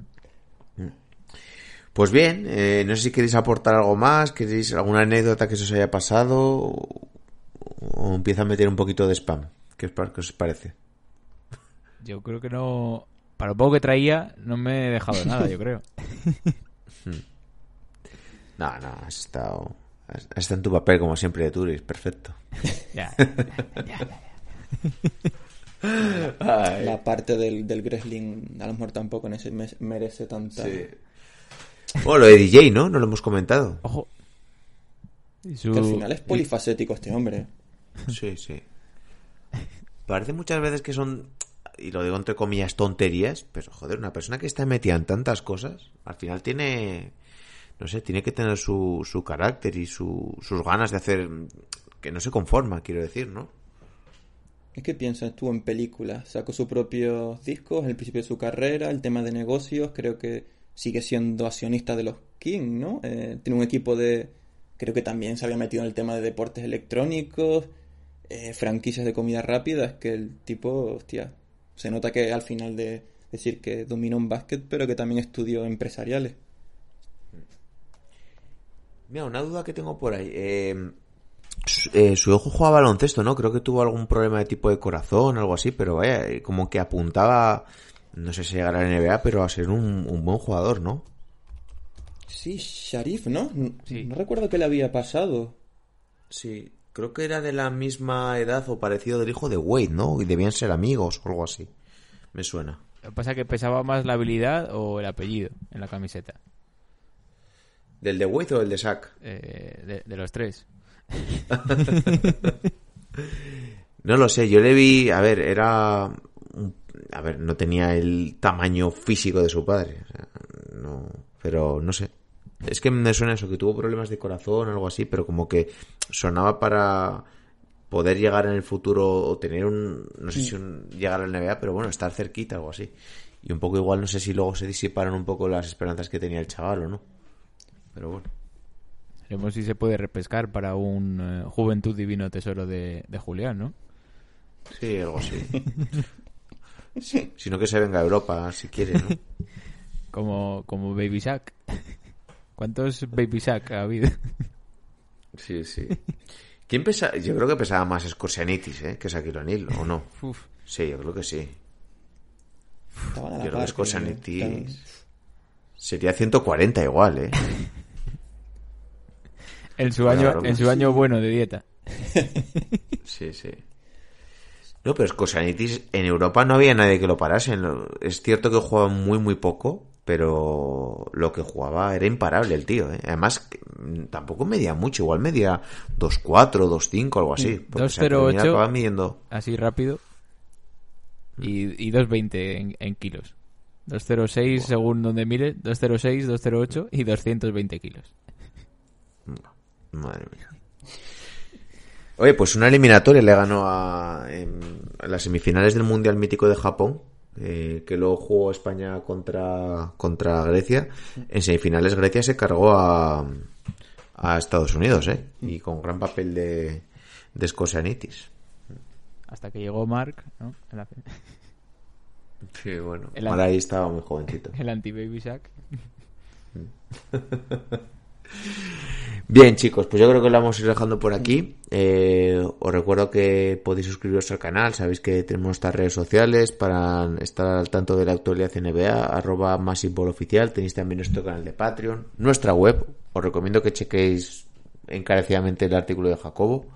Pues bien, no sé si queréis aportar algo más, queréis alguna anécdota que se os haya pasado, o empieza a meter un poquito de spam. ¿Qué os parece? Yo creo que no... Para lo poco que traía, no me he dejado nada, yo creo. No, has estado en tu papel, como siempre, de Turis, perfecto. Ya. La parte del wrestling a lo mejor tampoco merece tanta. Sí. Bueno, lo de DJ, ¿no? No lo hemos comentado. Ojo. Y Que al final es polifacético este hombre. Sí. Parece muchas veces que son, y lo digo entre comillas, tonterías, pero joder, una persona que está metida en tantas cosas, al final tiene, no sé, tiene que tener su carácter y sus ganas de hacer, que no se conforma, quiero decir, ¿no? Es que piensa, estuvo en películas, sacó sus propios discos, el principio de su carrera, el tema de negocios, creo que sigue siendo accionista de los King, ¿no? Tiene un equipo creo que también se había metido en el tema de deportes electrónicos, franquicias de comida rápida. Es que el tipo, hostia, se nota que al final de decir que dominó un básquet, pero que también estudió empresariales. Mira, una duda que tengo por ahí. Su hijo jugaba baloncesto, ¿no? Creo que tuvo algún problema de tipo de corazón, algo así, pero vaya, como que apuntaba, no sé si llegará a la NBA, pero a ser un buen jugador, ¿no? Sí, Sharif, ¿no? Sí. No recuerdo qué le había pasado. Sí, creo que era de la misma edad o parecido del hijo de Wade, ¿no? Y debían ser amigos o algo así. Me suena. Lo que pasa es que pesaba más la habilidad o el apellido en la camiseta. ¿Del de Wade o del de Shaq? De los tres. No lo sé, yo le vi, a ver, no tenía el tamaño físico de su padre, o sea, no, pero no sé. Es que me suena eso, que tuvo problemas de corazón o algo así, pero como que sonaba para poder llegar en el futuro o tener no sé si llegar a la NBA, pero bueno, estar cerquita, algo así. Y un poco igual, no sé si luego se disiparon un poco las esperanzas que tenía el chaval o no. Pero bueno. Veremos si se puede repescar para un Juventud Divino Tesoro de Julián, ¿no? Sí, algo así. Sí, sino que se venga a Europa, si quiere, ¿no? Como Baby Shaq. ¿Cuántos Baby Shaq ha habido? Sí. ¿Quién pesa? Yo creo que pesaba más Scorsenitis, que Shaquille O'Neal, ¿o no? Uf. Sí, yo creo que sí. Estaban a la Yo creo que par, Scorsenitis sería 140 igual, En su Claro, año bueno de dieta. Sí. No, pero Scorsenitis en Europa no había nadie que lo parase. Es cierto que jugaba muy, muy poco, pero lo que jugaba era imparable el tío, Además, tampoco medía mucho, igual medía 2'4", 2'5", algo así. Porque 2'08", acaba midiendo. así rápido. Y 2'20" en kilos. 2'06" según donde mire, 2'06", 2'08" y 220 kilos. Madre mía. Oye, pues una eliminatoria le ganó en las semifinales del Mundial Mítico de Japón, que luego jugó España contra Grecia. En semifinales Grecia se cargó a Estados Unidos, y con gran papel de Scorsenitis. Hasta que llegó Mark, ¿no? Sí, bueno, El ahora ahí estaba muy jovencito. El anti-Baby Shaq. Bien, chicos, pues yo creo que lo vamos a ir dejando por aquí. Os recuerdo que podéis suscribiros al canal. Sabéis que tenemos nuestras redes sociales para estar al tanto de la actualidad NBA, @MassiveBallOficial. Tenéis también nuestro canal de Patreon, nuestra web. Os recomiendo que chequéis encarecidamente el artículo de Jacobo.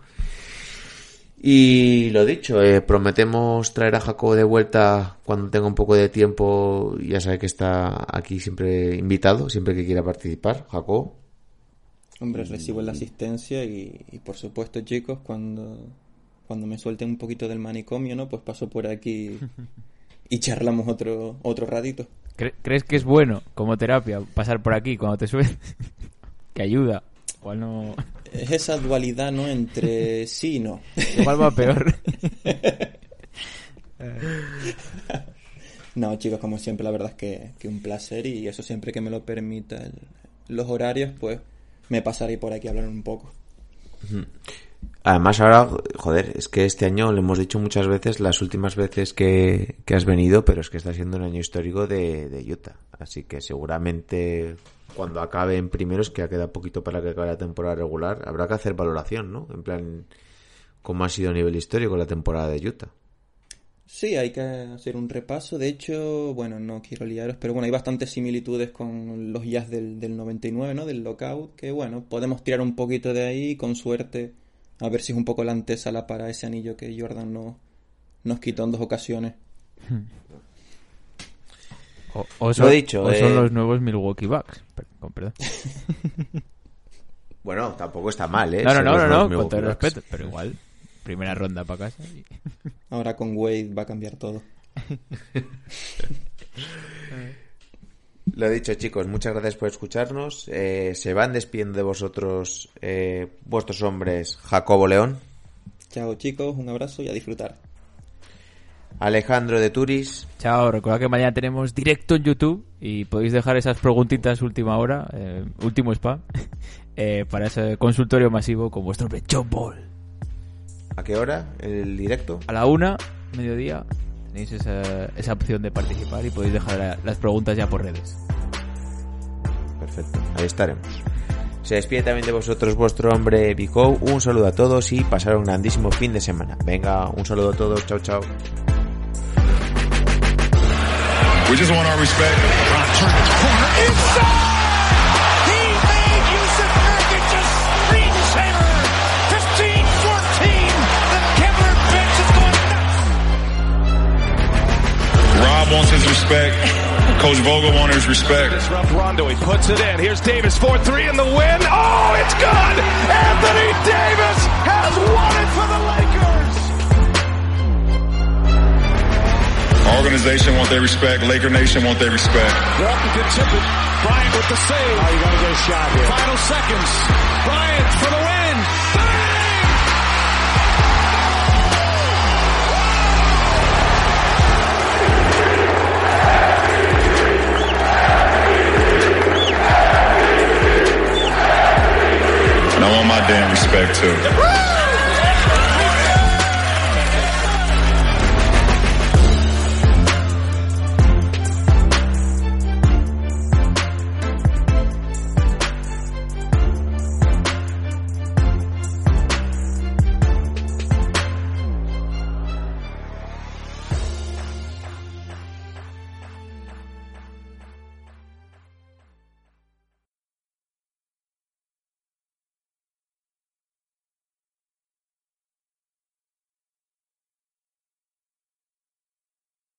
Y lo dicho, prometemos traer a Jacobo de vuelta cuando tenga un poco de tiempo. Ya sabe que está aquí siempre invitado, siempre que quiera participar. Jacobo. Hombre, recibo la asistencia y por supuesto, chicos, cuando me suelten un poquito del manicomio, ¿no? Pues paso por aquí y charlamos otro ratito. ¿Crees que es bueno como terapia pasar por aquí cuando te suelten? Que ayuda. Igual no... Es esa dualidad, ¿no? Entre sí y no. Igual va peor. No, chicos, como siempre, la verdad es que un placer, y eso siempre que me lo permita los horarios, pues me pasaré por aquí a hablar un poco. Además ahora, joder, es que este año lo hemos dicho muchas veces, las últimas veces que has venido, pero es que está siendo un año histórico de Utah. Así que seguramente cuando acabe en primeros, que ya queda poquito para que acabe la temporada regular, habrá que hacer valoración, ¿no? En plan, cómo ha sido a nivel histórico la temporada de Utah. Sí, hay que hacer un repaso. De hecho, bueno, no quiero liaros, pero bueno, hay bastantes similitudes con los Jazz del 99, ¿no? Del lockout, que bueno, podemos tirar un poquito de ahí, con suerte, a ver si es un poco la antesala para ese anillo que Jordan nos quitó en 2 ocasiones. O son los nuevos Milwaukee Bucks. Perdón. Bueno, tampoco está mal, ¿eh? No, con todo el respeto, pero igual, primera ronda para casa. Ahora con Wade va a cambiar todo. Lo dicho, chicos, muchas gracias por escucharnos. Se van despidiendo de vosotros vuestros hombres Jacobo León. Chao, chicos, un abrazo y a disfrutar. Alejandro de Turis. Chao, recordad que mañana tenemos directo en YouTube y podéis dejar esas preguntitas última hora, último spam, para ese consultorio masivo con vuestro John Ball. ¿A qué hora el directo? A la 1, mediodía, tenéis esa opción de participar y podéis dejar las preguntas ya por redes. Perfecto, ahí estaremos. Se despide también de vosotros vuestro hombre Vico. Un saludo a todos y pasar un grandísimo fin de semana. Venga, un saludo a todos, chao, chao. We just want our respect. Turn the corner inside. He made Yusuf Nurkic a screensaver. 15-14. The Kevlar bench is going nuts. Rob wants his respect. Coach Vogel wants his respect. Disrupt Rondo. He puts it in. Here's Davis 4-3 in the win. Oh, it's good. Anthony Davis has won it for the Lakers. Organization want their respect. Laker Nation want their respect. Walton can tip it. Bryant with the save. Oh, you gotta get a shot here. Final seconds. Bryant for the win. Bang! And I want my damn respect too.